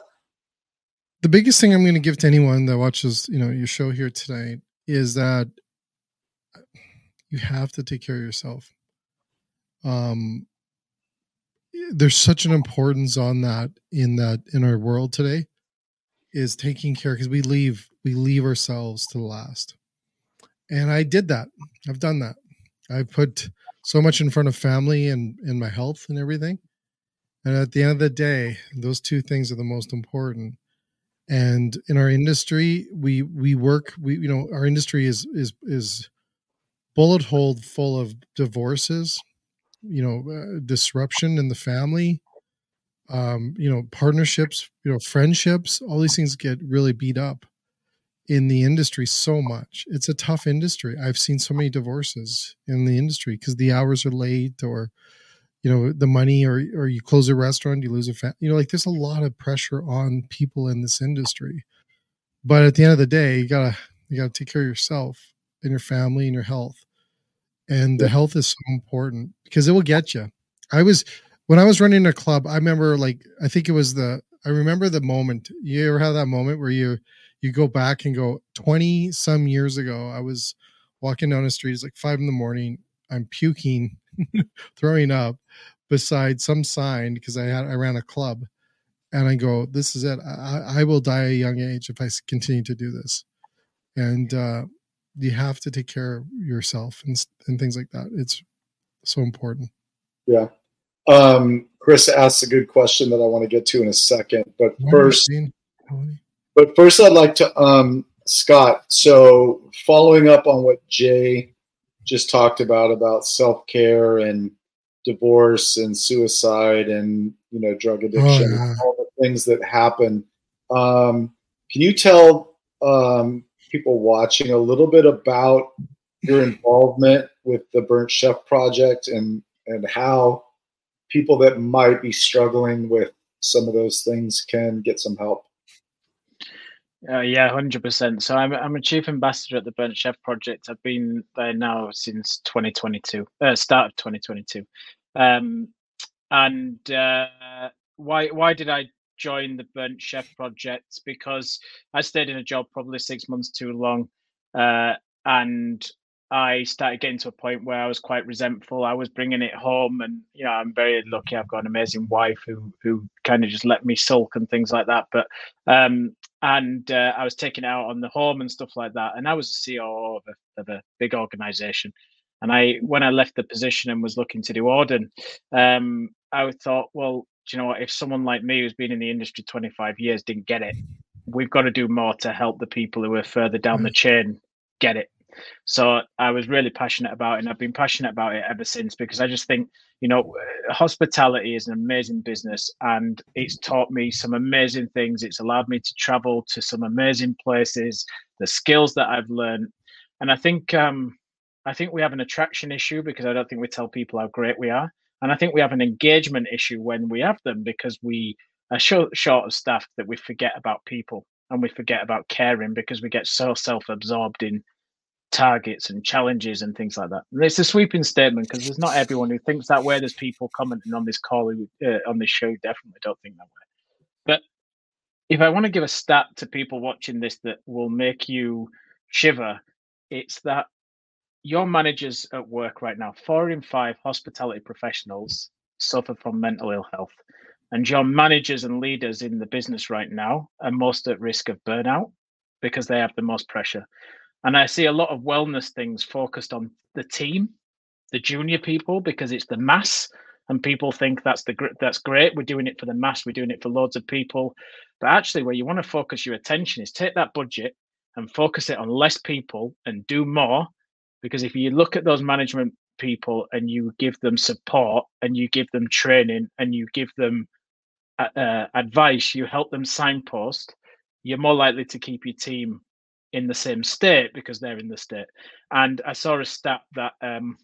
Speaker 2: The biggest thing I'm going to give to anyone that watches, you know, your show here tonight is that you have to take care of yourself. Um, there's such an importance on that in that in our world today, is taking care, because we leave we leave ourselves to the last. And I did that. I've done that. I put so much in front of family and, and my health and everything. And at the end of the day, those two things are the most important. And in our industry, we we work, we you know, our industry is is is bullet hole full of divorces, you know, uh, disruption in the family, um, you know, partnerships, you know, friendships, all these things get really beat up in the industry so much. It's a tough industry. I've seen so many divorces in the industry because the hours are late, or, you know, the money, or, or you close a restaurant, you lose a family, you know, like there's a lot of pressure on people in this industry. But at the end of the day, you gotta, you gotta take care of yourself and your family and your health. And the health is so important because it will get you. I was when I was running a club. I remember, like, I think it was the. I remember the moment. You ever have that moment where you you go back and go twenty some years ago? I was walking down the street. It's like five in the morning. I'm puking, throwing up beside some sign because I had I ran a club, and I go, "This is it. I, I will die at a young age if I continue to do this." And uh, you have to take care of yourself and and things like that. It's so important.
Speaker 1: Yeah. Um, Chris asked a good question that I want to get to in a second, but first, but first I'd like to, um, Scott, so following up on what Jay just talked about, about self-care and divorce and suicide and, you know, drug addiction, oh, yeah. all the things that happen. Um, can you tell um, people watching a little bit about your involvement with the Burnt Chef Project and, and how people that might be struggling with some of those things can get some help?
Speaker 3: Uh, yeah, one hundred percent. So I'm I'm a chief ambassador at the Burnt Chef Project. I've been there now since twenty twenty-two, uh, start of twenty twenty-two. Um, and uh, why why did I join the Burnt Chef Project? Because I stayed in a job probably six months too long, uh, and I started getting to a point where I was quite resentful. I was bringing it home, and you know, I'm very lucky. I've got an amazing wife who who kind of just let me sulk and things like that. But um, and uh, I was taking it out on the home and stuff like that. And I was a C O O of a, of a big organization. And I, when I left the position and was looking to do Auden, um, I thought, well, do you know what? If someone like me who's been in the industry twenty-five years didn't get it, we've got to do more to help the people who are further down the chain get it. So I was really passionate about it, and I've been passionate about it ever since, because I just think, you know, hospitality is an amazing business, and it's taught me some amazing things. It's allowed me to travel to some amazing places, the skills that I've learned. And I think um, I think we have an attraction issue because I don't think we tell people how great we are. And I think we have an engagement issue when we have them, because we are short, short of staff that we forget about people, and we forget about caring because we get so self-absorbed in targets and challenges and things like that. And it's a sweeping statement because there's not everyone who thinks that way. There's people commenting on this call who, uh, on this show, definitely don't think that way. But if I want to give a stat to people watching this that will make you shiver, it's that your managers at work right now, four in five hospitality professionals suffer from mental ill health. And your managers and leaders in the business right now are most at risk of burnout because they have the most pressure. And I see a lot of wellness things focused on the team, the junior people, because it's the mass, and people think that's the that's great. We're doing it for the mass. We're doing it for loads of people. But actually, where you want to focus your attention is take that budget and focus it on less people and do more. Because if you look at those management people and you give them support and you give them training and you give them uh, advice, you help them signpost, you're more likely to keep your team in the same state because they're in the state. And I saw a stat that um,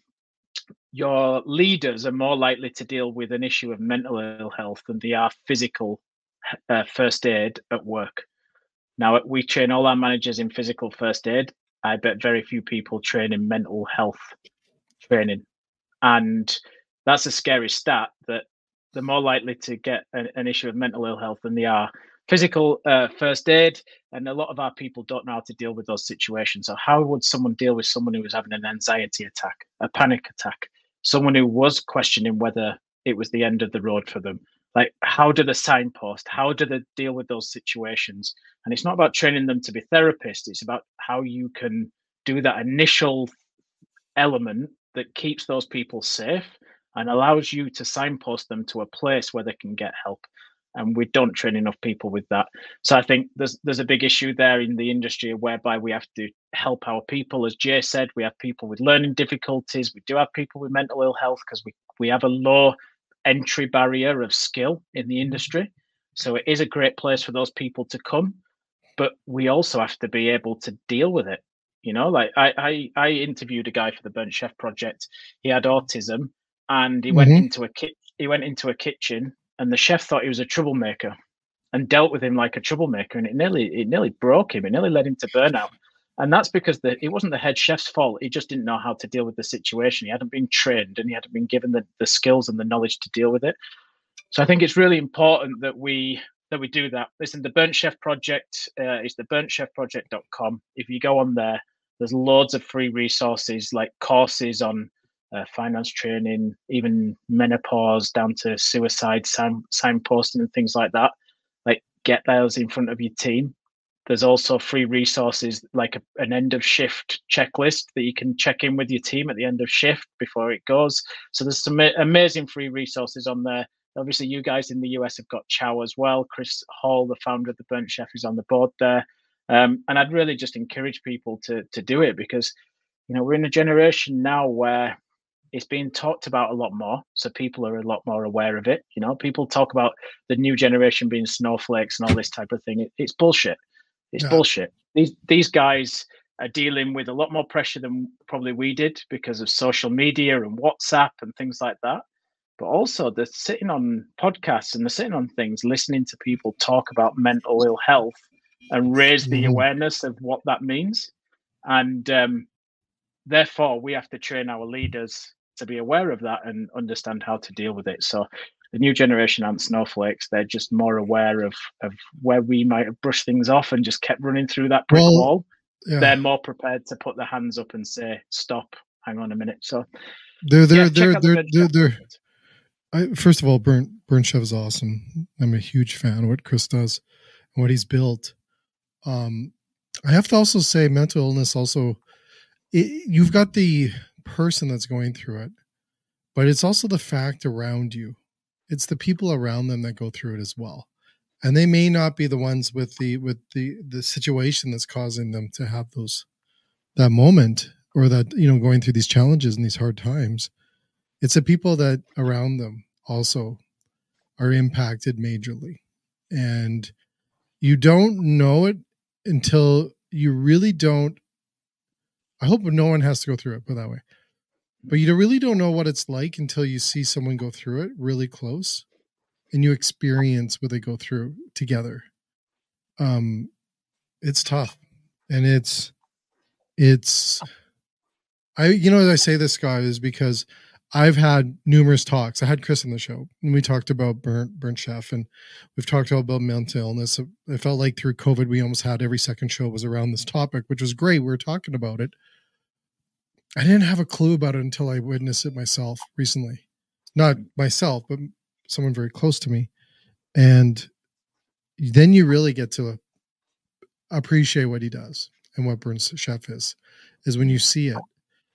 Speaker 3: your leaders are more likely to deal with an issue of mental ill health than they are physical uh, first aid at work. Now, we train all our managers in physical first aid. I bet very few people train in mental health training. And that's a scary stat, that they're more likely to get an, an issue of mental ill health than they are physical uh, first aid. And a lot of our people don't know how to deal with those situations. So how would someone deal with someone who was having an anxiety attack, a panic attack, someone who was questioning whether it was the end of the road for them? Like, how do they signpost? How do they deal with those situations? And it's not about training them to be therapists. It's about how you can do that initial element that keeps those people safe and allows you to signpost them to a place where they can get help. And we don't train enough people with that. So I think there's there's a big issue there in the industry whereby we have to help our people. As Jay said, we have people with learning difficulties. We do have people with mental ill health because we, we have a low entry barrier of skill in the industry. So it is a great place for those people to come. But we also have to be able to deal with it. You know, like I I, I interviewed a guy for the Burnt Chef Project. He had autism, and he mm-hmm. went into a ki- he went into a kitchen. And the chef thought he was a troublemaker and dealt with him like a troublemaker. And it nearly it nearly broke him. It nearly led him to burnout. And that's because the, it wasn't the head chef's fault. He just didn't know how to deal with the situation. He hadn't been trained and he hadn't been given the, the skills and the knowledge to deal with it. So I think it's really important that we that we do that. Listen, the Burnt Chef Project uh, is the burnt chef project dot com. If you go on there, there's loads of free resources like courses on uh, finance training, even menopause down to suicide sign, signposting and things like that. Like, get those in front of your team. There's also free resources like a, an end of shift checklist that you can check in with your team at the end of shift before it goes. So there's some amazing free resources on there. Obviously, you guys in the U S have got Chow as well. Chris Hall, the founder of the Burnt Chef, is on the board there. Um, and I'd really just encourage people to to do it because, you know, we're in a generation now where it's being talked about a lot more. So people are a lot more aware of it. You know, people talk about the new generation being snowflakes and all this type of thing. It, it's bullshit. It's yeah. bullshit. These these guys are dealing with a lot more pressure than probably we did because of social media and WhatsApp and things like that. But also they're sitting on podcasts and they're sitting on things, listening to people talk about mental ill health and raise the mm-hmm. awareness of what that means. And um, therefore, we have to train our leaders to be aware of that and understand how to deal with it. So the new generation aren't snowflakes. They're just more aware of, of where we might have brushed things off and just kept running through that brick well, wall. Yeah. They're more prepared to put their hands up and say, stop, hang on a minute. So
Speaker 2: they're, they're, yeah, they're, they're, they're, they're, I, first of all, Burnt, Burnt Chef is awesome. I'm a huge fan of what Chris does and what he's built. Um, I have to also say mental illness also, it, you've got the person that's going through it, but it's also the fact around you. It's the people around them that go through it as well. And they may not be the ones with the, with the, the situation that's causing them to have those, that moment or that, you know, going through these challenges and these hard times. It's the people that around them also are impacted majorly. And you don't know it until you really don't. I hope no one has to go through it, put it that way. But you really don't know what it's like until you see someone go through it really close and you experience what they go through together. Um, it's tough. And it's, it's, I, you know, as I say this, guy, is because I've had numerous talks. I had Chris on the show and we talked about Burnt, Burnt Chef, and we've talked about mental illness. I felt like through COVID, we almost had every second show was around this topic, which was great. We were talking about it. I didn't have a clue about it until I witnessed it myself recently. Not myself, but someone very close to me. And then you really get to appreciate what he does and what Burnt Chef is, is when you see it.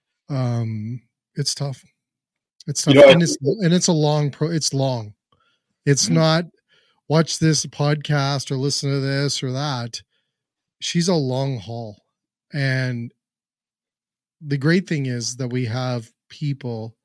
Speaker 2: Um, it's tough. It's tough. You know, and it's and it's a long pro. It's long. It's mm-hmm. not watch this podcast or listen to this or that. She's a long haul, and the great thing is that we have people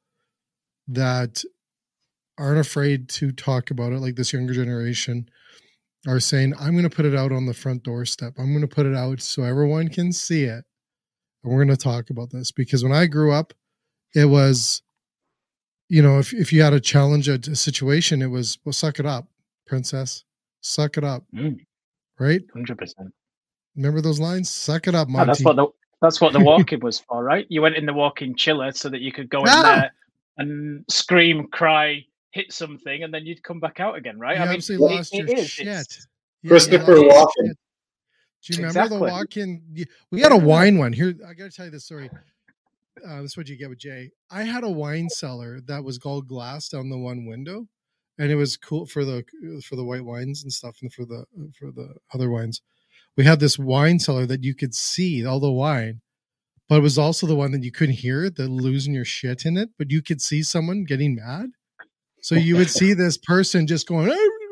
Speaker 2: that aren't afraid to talk about it. Like this younger generation are saying, "I'm going to put it out on the front doorstep. I'm going to put it out so everyone can see it, and we're going to talk about this." Because when I grew up, it was, you know, if, if you had a challenge, a, a situation, it was, well, suck it up, princess, suck it up. Mm. Right?
Speaker 3: one hundred percent.
Speaker 2: Remember those lines? Suck it up, Monty.
Speaker 3: Oh, that's what the, that's what the walk-in was for, right? You went in the walk-in chiller so that you could go in ah! there and scream, cry, hit something, and then you'd come back out again, right?
Speaker 2: You
Speaker 3: I mean,
Speaker 2: absolutely lost
Speaker 3: it,
Speaker 2: your
Speaker 3: it is,
Speaker 2: shit.
Speaker 1: Yeah, Christopher Walken.
Speaker 2: Do you remember
Speaker 3: exactly.
Speaker 2: the walk-in? We had a wine one. Here, I got to tell you this story. Uh, this is what you get with Jay. I had a wine cellar that was gold glass down the one window, and it was cool for the for the white wines and stuff, and for the for the other wines. We had this wine cellar that you could see all the wine, but it was also the one that you couldn't hear, the losing your shit in it, but you could see someone getting mad. So you would see this person just going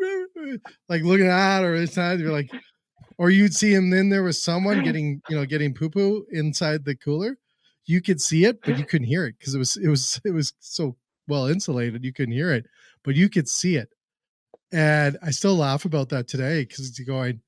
Speaker 2: like looking at or inside. You're like, or you'd see him. Then there was someone getting you know getting poo poo inside the cooler. You could see it, but you couldn't hear it because it was it was it was so well insulated. You couldn't hear it, but you could see it. And I still laugh about that today because it's going.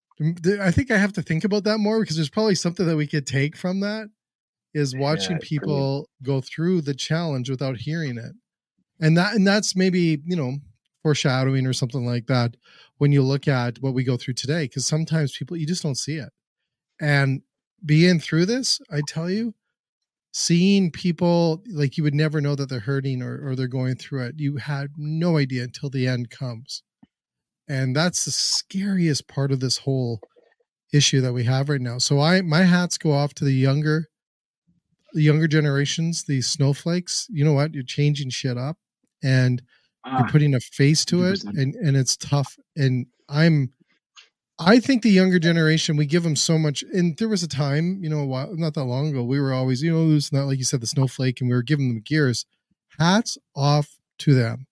Speaker 2: I think I have to think about that more because there's probably something that we could take from that is watching yeah, people brilliant. go through the challenge without hearing it, and that and that's maybe you know foreshadowing or something like that when you look at what we go through today. Because sometimes people you just don't see it, and being through this, I tell you, seeing people like you would never know that they're hurting or, or they're going through it. You had no idea until the end comes. And that's the scariest part of this whole issue that we have right now. So I, my hats go off to the younger, the younger generations, these snowflakes. You know what? You're changing shit up and ah, you're putting a face to one hundred percent. it, and, and it's tough. And I'm, I think the younger generation, we give them so much. And there was a time, you know, a while, not that long ago, we were always, you know, it's not like you said, the snowflake, and we were giving them gears. Hats off to them.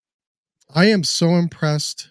Speaker 2: I am so impressed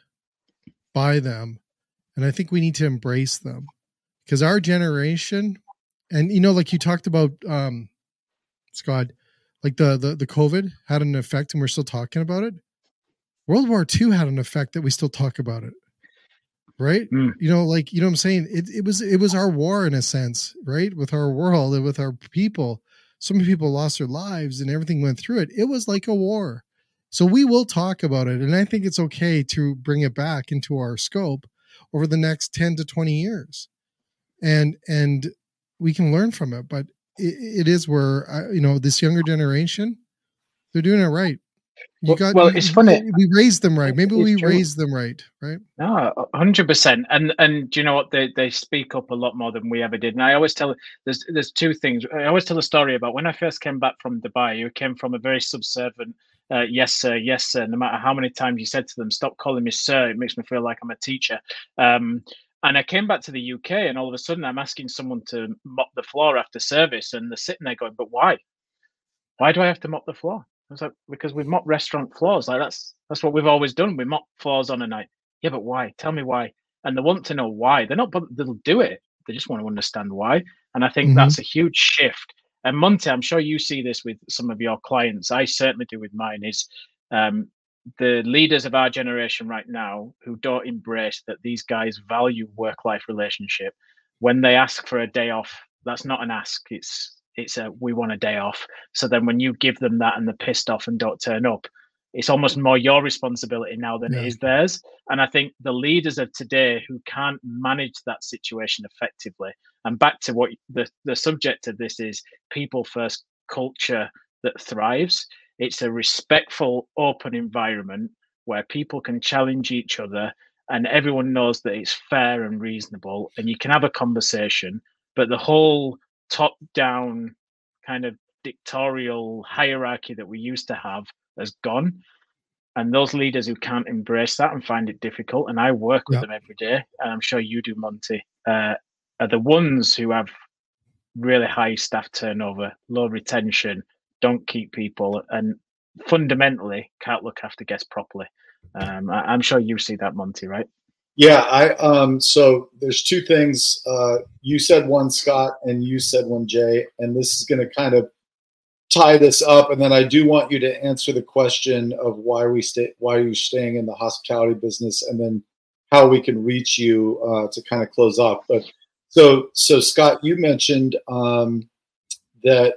Speaker 2: by them. And I think we need to embrace them, because our generation, and, you know, like you talked about, um, Scott, like the, the, the COVID had an effect and we're still talking about it. World War Two had an effect that we still talk about it. Right. Mm. You know, like, you know what I'm saying? It, it was, it was our war in a sense, right? With our world and with our people. So many people lost their lives and everything went through it. It was like a war. So we will talk about it. And I think it's okay to bring it back into our scope over the next ten to twenty years. And, and we can learn from it, but it, it is where, I, you know, this younger generation, they're doing it right. You got,
Speaker 3: well,
Speaker 2: you,
Speaker 3: it's funny.
Speaker 2: We raised them right. Maybe it's we true. raised them right, right?
Speaker 3: No, one hundred percent. And and do you know what? They they speak up a lot more than we ever did. And I always tell, there's there's two things. I always tell a story about when I first came back from Dubai. You came from a very subservient, uh, yes sir, yes sir. No matter how many times you said to them, stop calling me sir, it makes me feel like I'm a teacher. Um, and I came back to the U K, and all of a sudden I'm asking someone to mop the floor after service, and they're sitting there going, but why? Why do I have to mop the floor? I was like, because we mop restaurant floors. Like that's that's what we've always done. We mop floors on a night. Yeah, but why? Tell me why. And they want to know why. They're not, but they'll do it. They just want to understand why. And I think mm-hmm. that's a huge shift. And Monty, I'm sure you see this with some of your clients. I certainly do with mine. Is um, the leaders of our generation right now who don't embrace that these guys value work-life relationship. When they ask for a day off, that's not an ask. It's It's a, we want a day off. So then when you give them that and they're pissed off and don't turn up, it's almost more your responsibility now than yeah. it is theirs. And I think the leaders of today who can't manage that situation effectively, and back to what the, the subject of this is, people first culture that thrives. It's a respectful, open environment where people can challenge each other and everyone knows that it's fair and reasonable and you can have a conversation, but the whole top-down kind of dictatorial hierarchy that we used to have has gone. And those leaders who can't embrace that and find it difficult, and I work with yeah. them every day, and I'm sure you do, Monty, uh, are the ones who have really high staff turnover, low retention, don't keep people, and fundamentally can't look after guests properly. Um, I, I'm sure you see that, Monty, right?
Speaker 1: Yeah, I um so there's two things. Uh you said one, Scott, and you said one, Jay, and this is gonna kind of tie this up, and then I do want you to answer the question of why we stay why are you staying in the hospitality business, and then how we can reach you uh to kind of close off. But so so Scott, you mentioned um that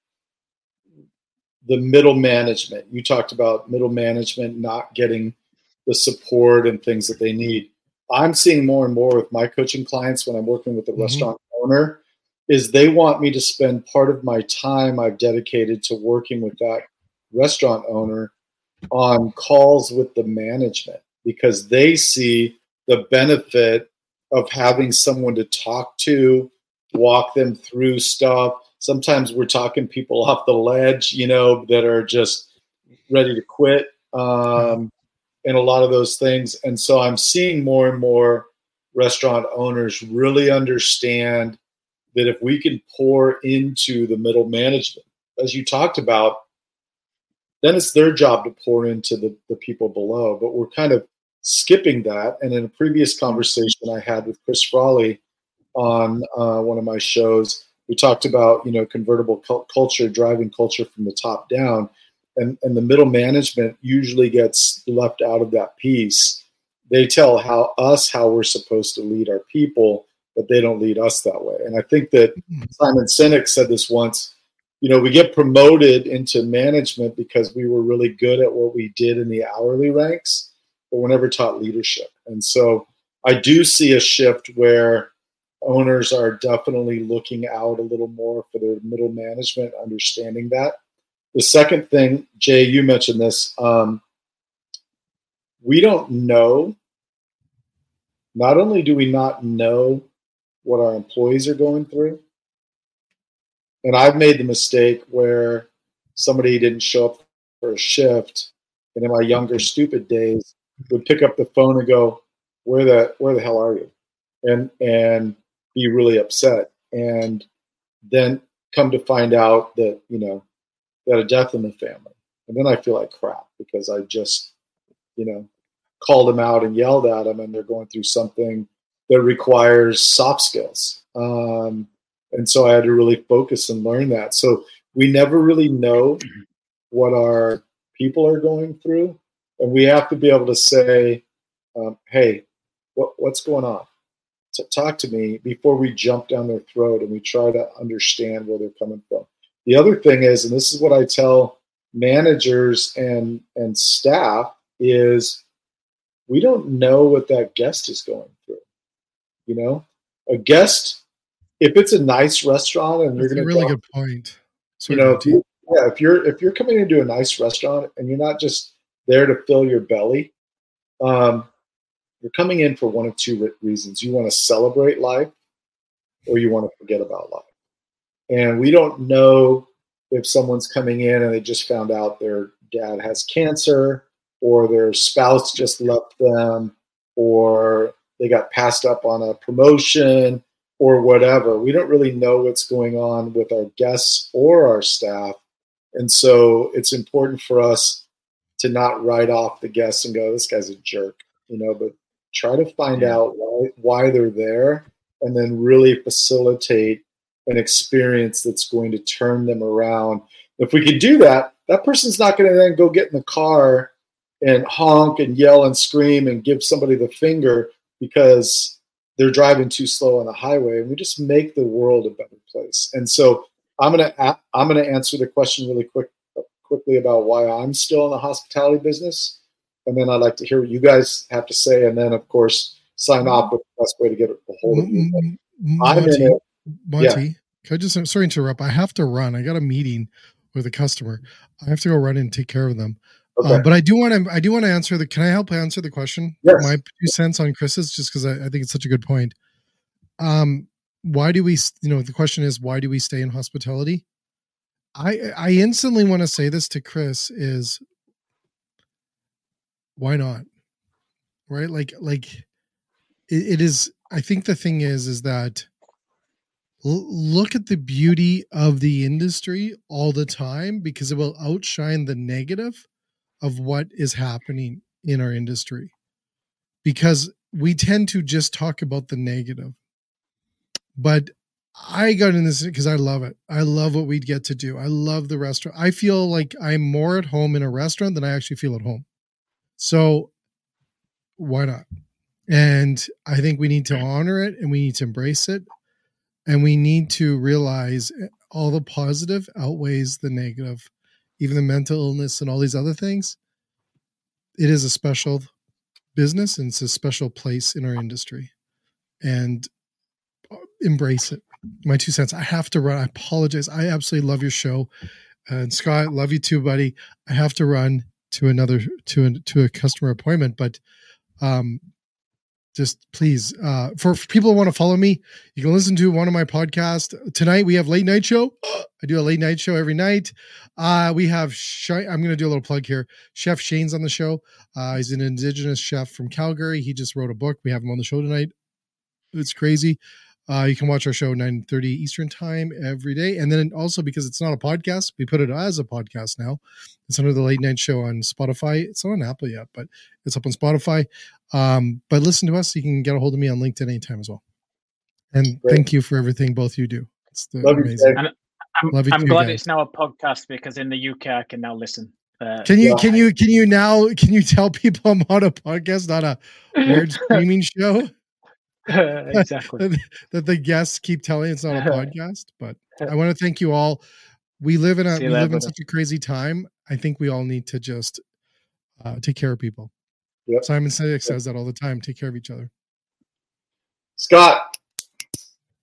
Speaker 1: the middle management, you talked about middle management not getting the support and things that they need. I'm seeing more and more with my coaching clients when I'm working with the mm-hmm. restaurant owner is they want me to spend part of my time I've dedicated to working with that restaurant owner on calls with the management, because they see the benefit of having someone to talk to, walk them through stuff. Sometimes we're talking people off the ledge, you know, that are just ready to quit. Um, and a lot of those things. And so I'm seeing more and more restaurant owners really understand that if we can pour into the middle management, as you talked about, then it's their job to pour into the, the people below. But we're kind of skipping that. And in a previous conversation I had with Chris Frawley on uh, one of my shows, we talked about, you know, convertible cu- culture, driving culture from the top down. And, and the middle management usually gets left out of that piece. They tell how us how we're supposed to lead our people, but they don't lead us that way. And I think that Simon Sinek said this once, you know, we get promoted into management because we were really good at what we did in the hourly ranks, but we're never taught leadership. And so I do see a shift where owners are definitely looking out a little more for their middle management, understanding that. The second thing, Jay, you mentioned this. Um, we don't know. Not only do we not know what our employees are going through, and I've made the mistake where somebody didn't show up for a shift, and in my younger stupid days would pick up the phone and go, "Where the where the hell are you?" and and be really upset, and then come to find out that, you know, they had a death in the family, and then I feel like crap because I just, you know, called them out and yelled at them, and they're going through something that requires soft skills. Um, and so I had to really focus and learn that. So we never really know what our people are going through, and we have to be able to say, um, hey, what, what's going on? To talk to me before we jump down their throat and we try to understand where they're coming from. The other thing is, and this is what I tell managers and, and staff, is we don't know what that guest is going through. You know, a guest, if it's a nice restaurant and
Speaker 2: That's
Speaker 1: you're going to
Speaker 2: a really
Speaker 1: go,
Speaker 2: good point. Sorry,
Speaker 1: you know, if you, yeah, if you're if you're coming into a nice restaurant and you're not just there to fill your belly, um, you're coming in for one of two reasons. You want to celebrate life, or you want to forget about life. And we don't know if someone's coming in and they just found out their dad has cancer, or their spouse just left them, or they got passed up on a promotion, or whatever. We don't really know what's going on with our guests or our staff. And so it's important for us to not write off the guests and go, this guy's a jerk, you know, but try to find yeah. out why, why they're there, and then really facilitate an experience that's going to turn them around. If we could do that, that person's not going to then go get in the car and honk and yell and scream and give somebody the finger because they're driving too slow on the highway. And we just make the world a better place. And so I'm going to I'm going to answer the question really quick quickly about why I'm still in the hospitality business. And then I'd like to hear what you guys have to say. And then, of course, sign off with the best way to get a hold of you.
Speaker 2: Monty, I'm in it. Monty, yeah. Can I just, sorry to interrupt. I have to run. I got a meeting with a customer. I have to go run and take care of them. Okay. Uh, but I do want to, I do want to answer the, can I help answer the question?
Speaker 1: Yes.
Speaker 2: My two cents on Chris's, just because I, I think it's such a good point. Um, why do we, you know, the question is, why do we stay in hospitality? I, I instantly want to say this to Chris is, why not? Right? Like, like it, it is, I think the thing is, is that l- look at the beauty of the industry all the time, because it will outshine the negative of what is happening in our industry, because we tend to just talk about the negative. But I got in this because I love it. I love what we get to do. I love the restaurant. I feel like I'm more at home in a restaurant than I actually feel at home. So why not? And I think we need to honor it, and we need to embrace it, and we need to realize all the positive outweighs the negative, even the mental illness and all these other things. It is a special business, and it's a special place in our industry, and embrace it. My two cents. I have to run. I apologize. I absolutely love your show. Uh, and Scott, love you too, buddy. I have to run to another, to a, to a customer appointment, but um, just please, uh, for, for people who want to follow me, you can listen to one of my podcasts. Tonight we have late night show. I do a late night show every night. Uh, we have, Sh- I'm going to do a little plug here. Chef Shane's on the show. Uh, he's an Indigenous chef from Calgary. He just wrote a book. We have him on the show tonight. It's crazy. Uh, you can watch our show nine thirty Eastern time every day. And then also, because it's not a podcast, we put it as a podcast now. It's under the late night show on Spotify. It's not on Apple yet, but it's up on Spotify. Um, but listen to us. You can get a hold of me on LinkedIn anytime as well. And Great. Thank you for everything both you do. It's the,
Speaker 1: Love
Speaker 2: amazing.
Speaker 3: You, I'm,
Speaker 2: Love you
Speaker 3: I'm
Speaker 2: too,
Speaker 3: glad
Speaker 2: guys.
Speaker 3: It's now a podcast, because in the U K I can now listen. Uh,
Speaker 2: can you
Speaker 3: yeah.
Speaker 2: can you can you now can you tell people I'm on a podcast, not a weird streaming show?
Speaker 3: Exactly.
Speaker 2: That the guests keep telling it's not a podcast. But I want to thank you all. We live in a we live in such a crazy time. I think we all need to just uh, take care of people. Yep. Simon Sinek says that all the time. Take care of each other.
Speaker 1: Scott,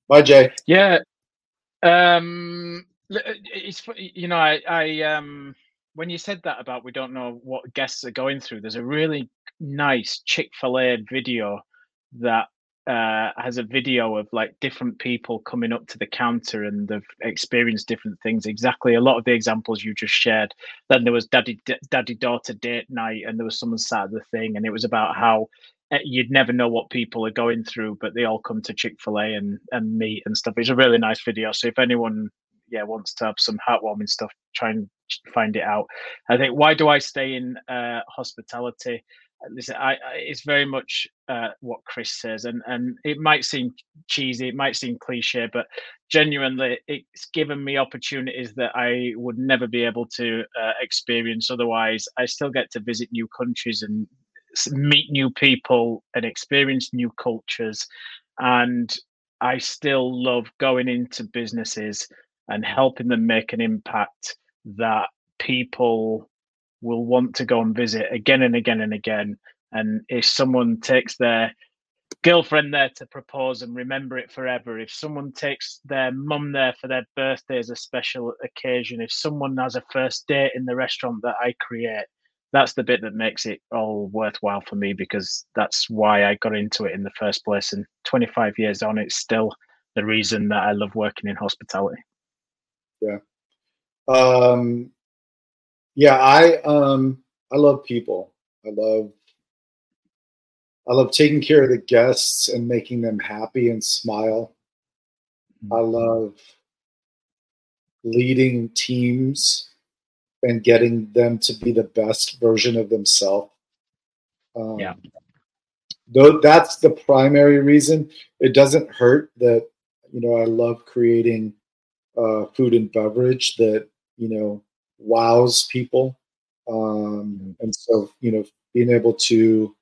Speaker 1: Bye, Jay.
Speaker 3: Yeah. Um, it's you know I I um when you said that about we don't know what guests are going through, there's a really nice Chick-fil-A video that uh, has a video of like different people coming up to the counter and they've experienced different things. Exactly, a lot of the examples you just shared. Then there was daddy daddy daughter date night, and there was someone sat at the thing, and it was about how you'd never know what people are going through, but they all come to Chick-fil-A and and meet and stuff. It's a really nice video. So if anyone yeah wants to have some heartwarming stuff, try and find it out. I think, why do I stay in uh, hospitality? Listen, I, I, it's very much uh, what Chris says, and and it might seem cheesy, it might seem cliche, but genuinely, it's given me opportunities that I would never be able to uh, experience otherwise. I still get to visit new countries and meet new people and experience new cultures, and I still love going into businesses and helping them make an impact that people will want to go and visit again and again and again. And if someone takes their girlfriend there to propose and remember it forever, if someone takes their mum there for their birthday as a special occasion, if someone has a first date in the restaurant that I create, that's the bit that makes it all worthwhile for me, because that's why I got into it in the first place. And twenty-five years on, it's still the reason that I love working in hospitality.
Speaker 1: Yeah. Um, yeah, I um I love people. I love I love taking care of the guests and making them happy and smile. I love leading teams and getting them to be the best version of themselves. Um,
Speaker 3: yeah.
Speaker 1: Though that's the primary reason. It doesn't hurt that, you know, I love creating uh, food and beverage that, you know, wows people. Um, and so, you know, being able to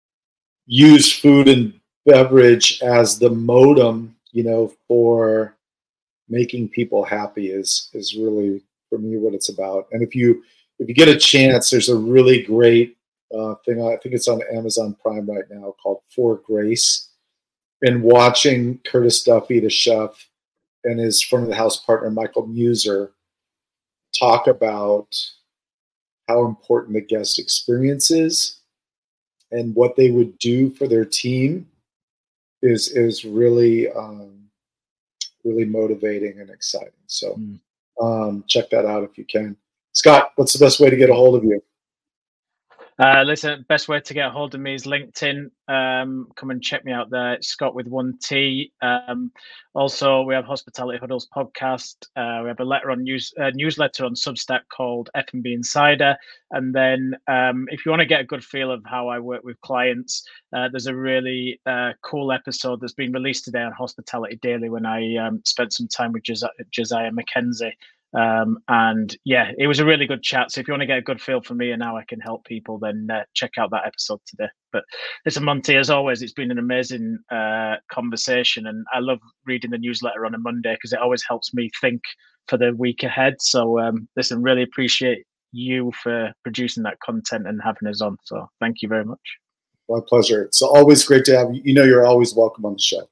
Speaker 1: use food and beverage as the modem, you know, for making people happy is is really, for me, what it's about. And if you if you get a chance, there's a really great uh, thing. I think it's on Amazon Prime right now called For Grace. And watching Curtis Duffy, the chef, and his front of the house partner Michael Muser talk about how important the guest experience is and what they would do for their team is is really um, really motivating and exciting. So mm. um, check that out if you can. Scott, what's the best way to get a hold of you?
Speaker 3: Uh, listen, best way to get a hold of me is LinkedIn. Um, come and check me out there. It's Scott with one T. Um, also, we have Hospitality Huddles podcast. Uh, we have a letter on news uh, newsletter on Substack called F and B Insider. And then, um, if you want to get a good feel of how I work with clients, uh, there's a really uh, cool episode that's been released today on Hospitality Daily when I um, spent some time with Josiah, Josiah McKenzie. Um, and yeah, it was a really good chat. So if you want to get a good feel for me and how I can help people, then uh, check out that episode today. But listen, Monty, as always, it's been an amazing uh, conversation, and I love reading the newsletter on a Monday because it always helps me think for the week ahead. So um, listen, really appreciate you for producing that content and having us on. So thank you very much.
Speaker 1: My pleasure. It's always great to have you. You know, you're always welcome on the show.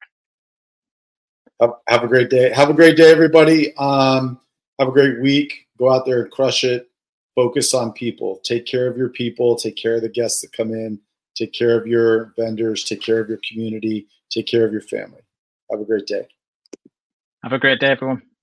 Speaker 1: Have, have a great day. Have a great day, everybody. Um, Have a great week. Go out there and crush it. Focus on people. Take care of your people. Take care of the guests that come in. Take care of your vendors. Take care of your community. Take care of your family. Have a great day.
Speaker 3: Have a great day, everyone.